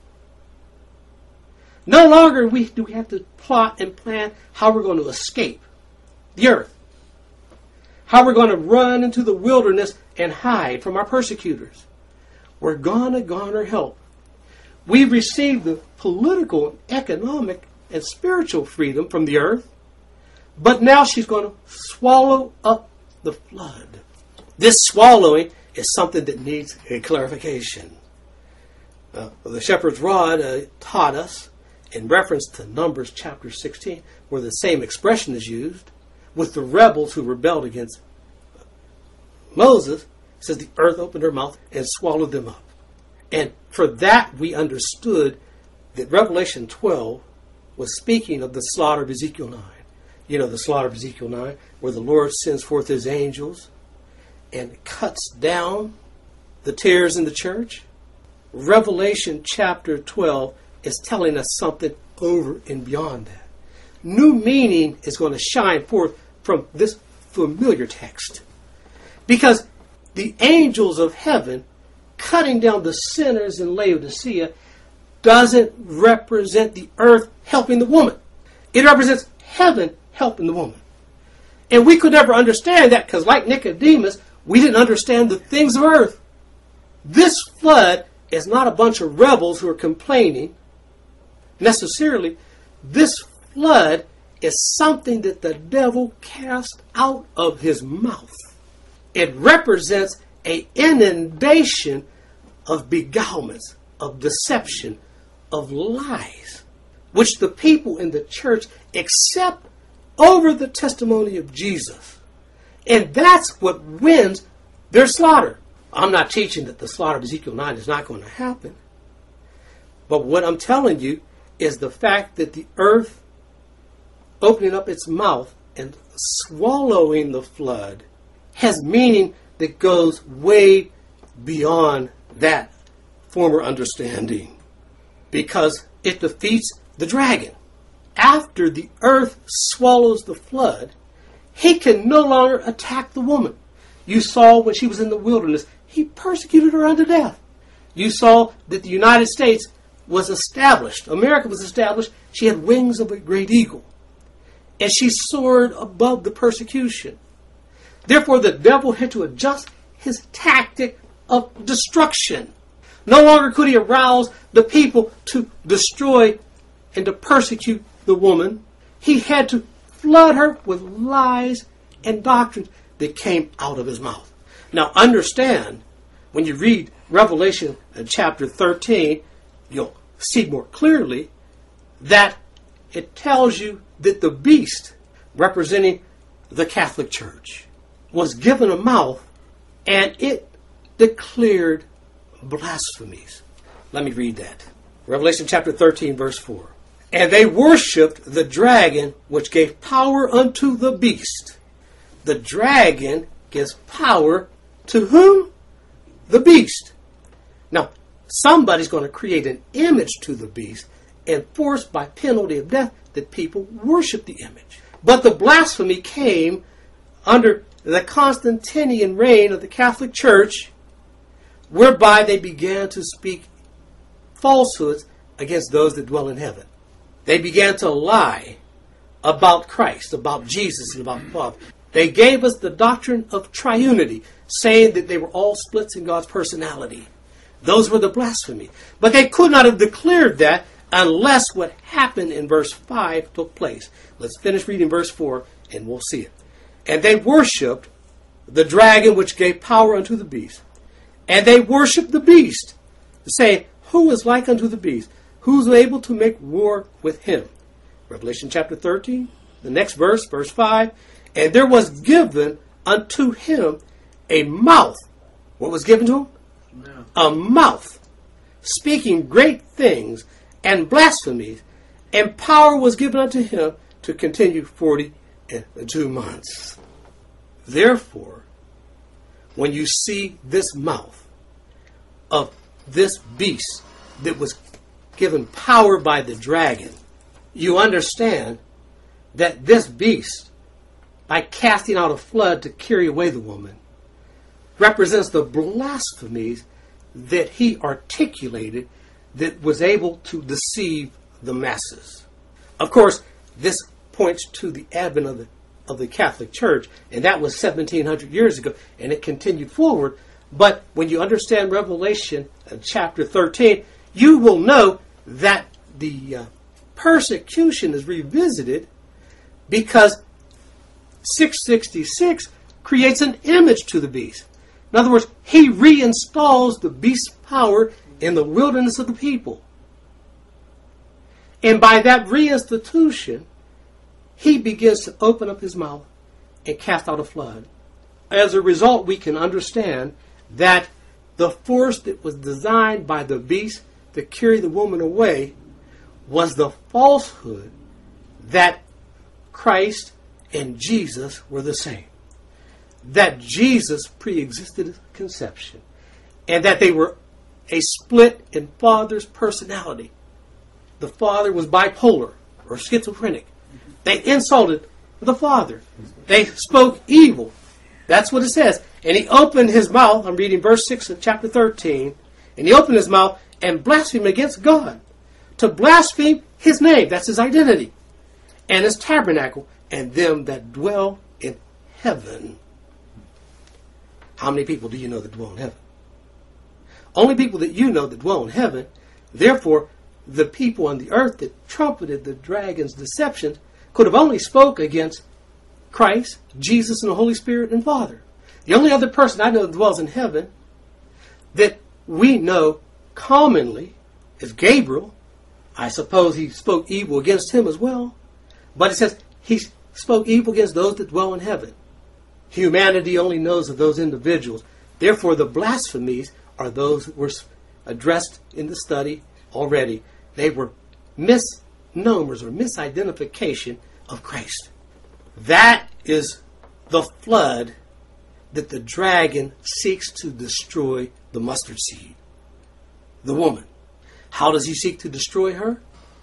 No longer we, do we have to plot and plan how we're going to escape the earth, how we're going to run into the wilderness and hide from our persecutors. We're going to garner help. We've received the political, economic, and spiritual freedom from the earth, but now she's going to swallow up the flood. This swallowing is something that needs a clarification. Uh, the shepherd's rod uh, taught us in reference to Numbers chapter sixteen, where the same expression is used, with the rebels who rebelled against Moses. It says the earth opened her mouth and swallowed them up. And for that we understood that Revelation twelve was speaking of the slaughter of Ezekiel nine. You know, the slaughter of Ezekiel nine, where the Lord sends forth his angels and cuts down the tares in the church. Revelation chapter twelve is telling us something over and beyond that. New meaning is going to shine forth from this familiar text. Because the angels of heaven cutting down the sinners in Laodicea doesn't represent the earth helping the woman. It represents heaven helping the woman. And we could never understand that because like Nicodemus, we didn't understand the things of earth. This flood is not a bunch of rebels who are complaining necessarily. This flood is something that the devil cast out of his mouth. It represents an inundation of beguilements, of deception, of lies, which the people in the church accept over the testimony of Jesus. And that's what wins their slaughter. I'm not teaching that the slaughter of Ezekiel nine is not going to happen. But what I'm telling you is the fact that the earth opening up its mouth and swallowing the flood has meaning that goes way beyond that former understanding, because it defeats the dragon. After the earth swallows the flood, he can no longer attack the woman. You saw when she was in the wilderness, he persecuted her unto death. You saw that the United States was established. America was established. She had wings of a great eagle. And she soared above the persecution. Therefore, the devil had to adjust his tactic of destruction. No longer could he arouse the people to destroy and to persecute the woman. He had to flood her with lies and doctrines that came out of his mouth. Now understand, when you read Revelation chapter thirteen, you'll see more clearly that it tells you that the beast, representing the Catholic Church, was given a mouth and it declared blasphemies. Let me read that. Revelation chapter thirteen, verse four. And they worshipped the dragon, which gave power unto the beast. The dragon gives power to whom? The beast. Now, somebody's going to create an image to the beast and force by penalty of death that people worship the image. But the blasphemy came under the Constantinian reign of the Catholic Church, whereby they began to speak falsehoods against those that dwell in heaven. They began to lie about Christ, about Jesus, and about the Father. They gave us the doctrine of triunity, saying that they were all splits in God's personality. Those were the blasphemy. But they could not have declared that unless what happened in verse five took place. Let's finish reading verse four and we'll see it. And they worshipped the dragon which gave power unto the beast. And they worshipped the beast, saying, who is like unto the beast? Who's able to make war with him? Revelation chapter thirteen, the next verse, verse five. And there was given unto him a mouth. What was given to him? No. A mouth, speaking great things and blasphemies. And power was given unto him to continue forty and two months. Therefore, when you see this mouth of this beast that was given power by the dragon, you understand that this beast, by casting out a flood to carry away the woman, represents the blasphemies that he articulated that was able to deceive the masses. Of course, this points to the advent of the, of the Catholic Church, and that was seventeen hundred years ago, and it continued forward. But when you understand Revelation uh, chapter thirteen, you will know that the uh, persecution is revisited because six sixty-six creates an image to the beast. In other words, he reinstalls the beast's power in the wilderness of the people. And by that reinstitution, he begins to open up his mouth and cast out a flood. As a result, we can understand that the force that was designed by the beast to carry the woman away was the falsehood that Christ and Jesus were the same. That Jesus pre-existed conception. And that they were a split in Father's personality. The Father was bipolar or schizophrenic. They insulted the Father. They spoke evil. That's what it says. And he opened his mouth, I'm reading verse six of chapter thirteen, and he opened his mouth and blasphemed against God. To blaspheme his name, that's his identity. and his tabernacle, and them that dwell in heaven. How many people do you know that dwell in heaven? Only people that you know that dwell in heaven. Therefore, the people on the earth that trumpeted the dragon's deception could have only spoke against Christ, Jesus, and the Holy Spirit and Father. The only other person I know that dwells in heaven that we know commonly is Gabriel. I suppose he spoke evil against him as well. But it says he spoke evil against those that dwell in heaven. Humanity only knows of those individuals. Therefore, the blasphemies are those that were addressed in the study already. They were misnomers or misidentification of Christ. That is the flood that the dragon seeks to destroy the mustard seed, the woman. How does he seek to destroy her?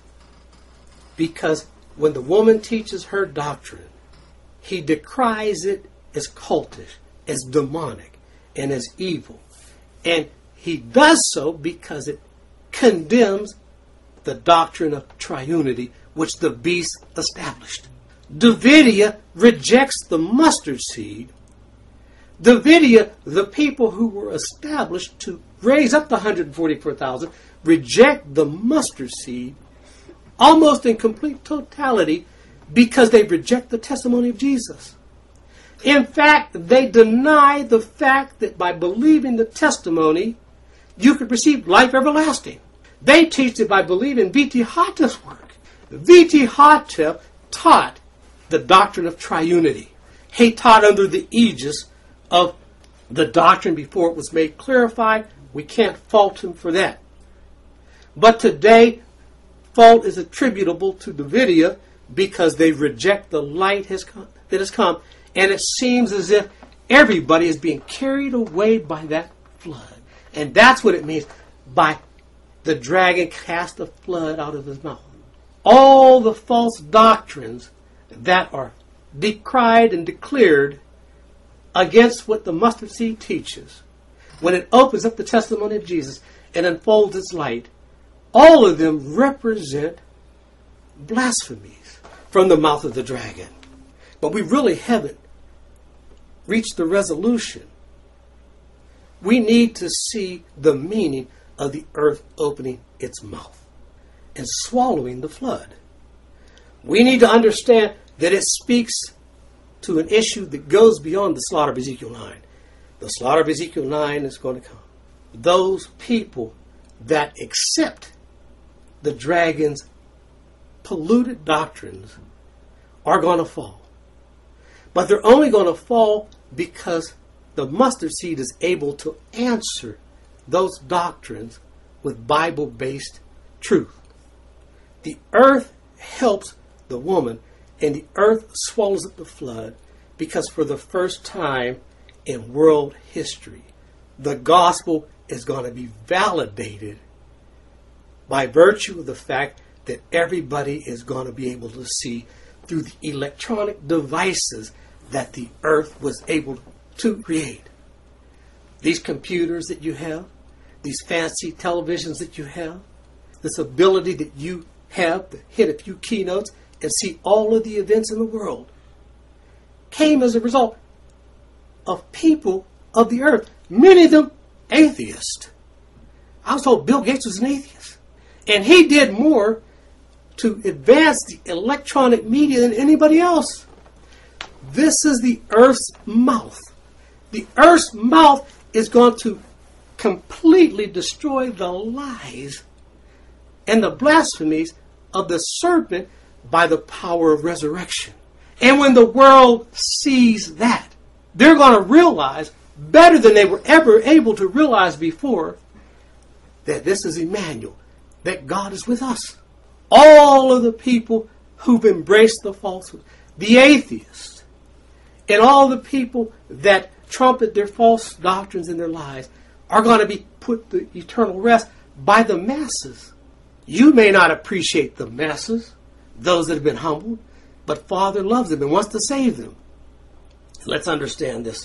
Because when the woman teaches her doctrine, he decries it as cultish, as demonic, and as evil. And he does so because it condemns the doctrine of triunity, which the beast established. Davidia rejects the mustard seed. Davidia, the people who were established to raise up the one hundred forty-four thousand, reject the mustard seed almost in complete totality because they reject the testimony of Jesus. In fact, they deny the fact that by believing the testimony, you could receive life everlasting. They teach that by believing V T Hatep's work. V T Hatep taught the doctrine of triunity. He taught under the aegis of the doctrine before it was made clarified. We can't fault him for that. But today, fault is attributable to Davidia because they reject the light has come, that has come. And it seems as if everybody is being carried away by that flood. And that's what it means by the dragon cast a flood out of his mouth. All the false doctrines that are decried and declared against what the mustard seed teaches, when it opens up the testimony of Jesus and unfolds its light, all of them represent blasphemies from the mouth of the dragon. But we really haven't reached the resolution. We need to see the meaning of the earth opening its mouth and swallowing the flood. We need to understand that it speaks to an issue that goes beyond the slaughter of Ezekiel nine. The slaughter of Ezekiel nine is going to come. Those people that accept the dragon's polluted doctrines are going to fall. But they're only going to fall because the mustard seed is able to answer those doctrines with Bible-based truth. The earth helps the woman, and the earth swallows up the flood because for the first time in world history, the gospel is going to be validated by virtue of the fact that everybody is going to be able to see through the electronic devices that the earth was able to create. These computers that you have, these fancy televisions that you have, this ability that you have to hit a few keynotes and see all of the events in the world, came as a result of people of the earth, many of them atheists. I was told Bill Gates was an atheist. And he did more to advance the electronic media than anybody else. This is the earth's mouth. The earth's mouth is going to completely destroy the lies and the blasphemies of the serpent by the power of resurrection. And when the world sees that, they're going to realize, better than they were ever able to realize before, that this is Emmanuel, that God is with us. All of the people who've embraced the falsehood, the atheists, and all the people that trumpet their false doctrines in their lives are going to be put to eternal rest by the masses. You may not appreciate the masses, those that have been humbled, but Father loves them and wants to save them. Let's understand this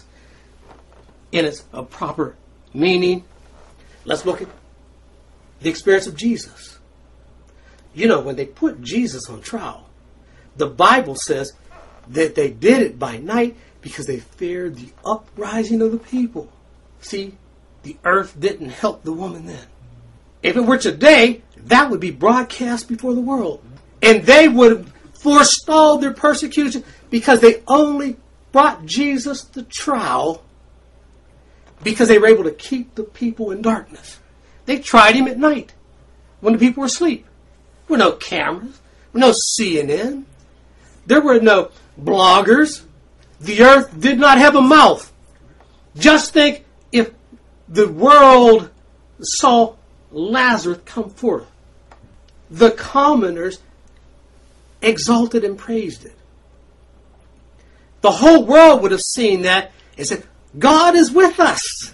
in its a proper meaning. Let's look at the experience of Jesus. You know, when they put Jesus on trial, The Bible says that they did it by night because they feared the uprising of the people. See, the earth didn't help the woman then. If it were today, that would be broadcast before the world. And they would have forestalled their persecution because they only brought Jesus to trial because they were able to keep the people in darkness. They tried him at night when the people were asleep. There were no cameras. There were no C N N. There were no bloggers. The earth did not have a mouth. Just think if the world saw Lazarus come forth. The commoners exalted and praised it. The whole world would have seen that and said, God is with us.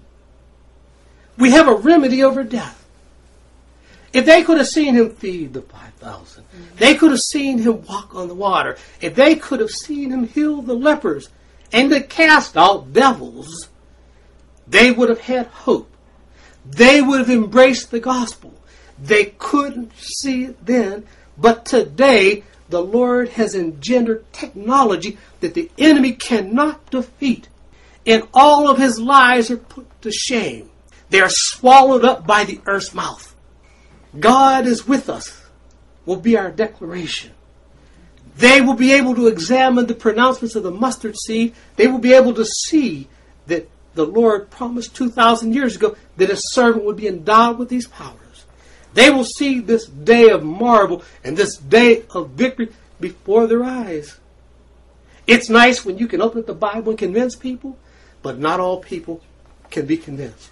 We have a remedy over death. If they could have seen him feed the five thousand, they could have seen him walk on the water, if they could have seen him heal the lepers and to cast out devils, they would have had hope. They would have embraced the gospel. They couldn't see it then, but today the Lord has engendered technology that the enemy cannot defeat. And all of his lies are put to shame. They are swallowed up by the earth's mouth. God is with us will be our declaration. They will be able to examine the pronouncements of the mustard seed. They will be able to see that the Lord promised two thousand years ago that his servant would be endowed with these powers. They will see this day of marvel and this day of victory before their eyes. It's nice when you can open up the Bible and convince people, but not all people can be convinced.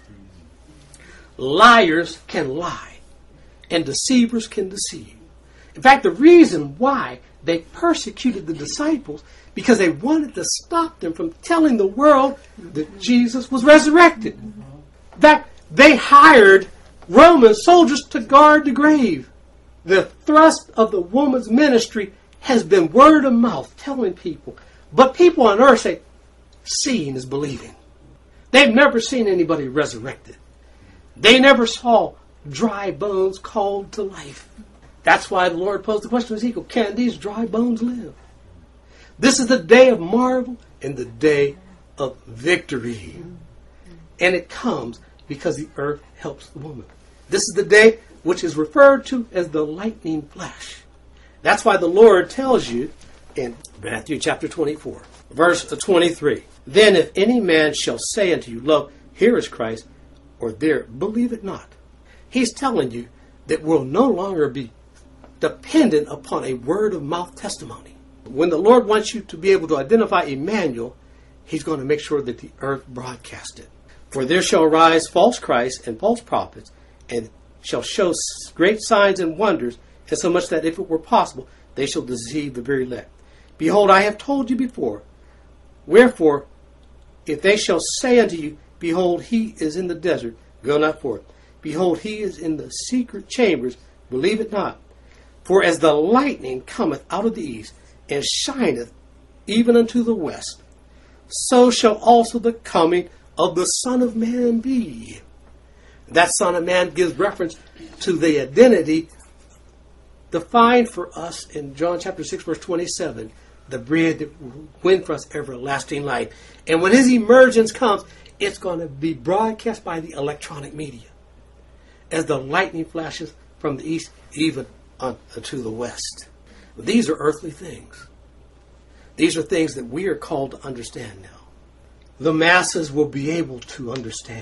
Liars can lie, and deceivers can deceive. In fact, the reason why they persecuted the disciples because they wanted to stop them from telling the world that Jesus was resurrected. In fact, they hired Roman soldiers to guard the grave. The thrust of the woman's ministry has been word of mouth, telling people. But people on earth say, seeing is believing. They've never seen anybody resurrected. They never saw dry bones called to life. That's why the Lord posed the question to Ezekiel, can these dry bones live? This is the day of marvel and the day of victory. And it comes because the earth helps the woman. This is the day which is referred to as the lightning flash. That's why the Lord tells you in Matthew chapter twenty-four, verse twenty-three, then if any man shall say unto you, lo, here is Christ, or there, believe it not. He's telling you that we'll no longer be dependent upon a word of mouth testimony. When the Lord wants you to be able to identify Emmanuel, he's going to make sure that the earth broadcasts it. For there shall arise false Christs and false prophets, and shall show great signs and wonders, insomuch that if it were possible, they shall deceive the very elect. Behold, I have told you before. Wherefore, if they shall say unto you, behold, he is in the desert, go not forth. Behold, he is in the secret chambers, believe it not. For as the lightning cometh out of the east, and shineth even unto the west, so shall also the coming of the Son of Man be. That Son of Man gives reference to the identity defined for us in John chapter six, verse twenty-seven, the bread that will win for us everlasting life. And when his emergence comes, it's going to be broadcast by the electronic media as the lightning flashes from the east even unto the west. These are earthly things. These are things that we are called to understand now. The masses will be able to understand.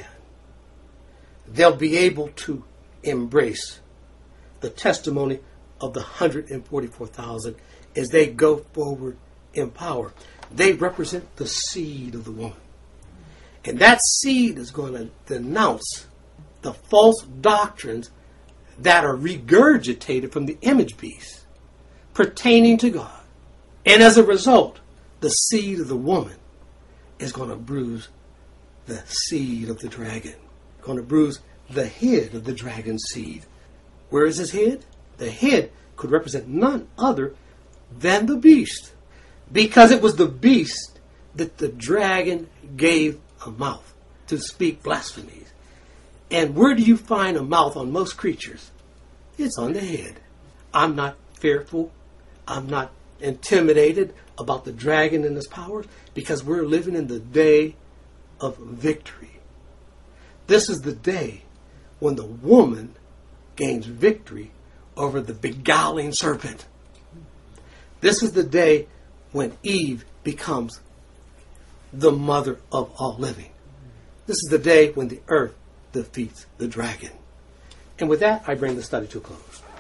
They'll be able to embrace the testimony of the one hundred forty-four thousand as they go forward in power. They represent the seed of the woman. And that seed is going to denounce the false doctrines that are regurgitated from the image beast pertaining to God. And as a result, the seed of the woman is going to bruise the seed of the dragon. Going to bruise the head of the dragon's seed. Where is his head? The head could represent none other than the beast, because it was the beast that the dragon gave a mouth to speak blasphemies. And where do you find a mouth on most creatures? It's on the head. I'm not fearful. I'm not intimidated about the dragon and his powers, because we're living in the day of victory. This is the day when the woman gains victory over the beguiling serpent. This is the day when Eve becomes the mother of all living. This is the day when the earth defeats the dragon. And with that, I bring the study to a close.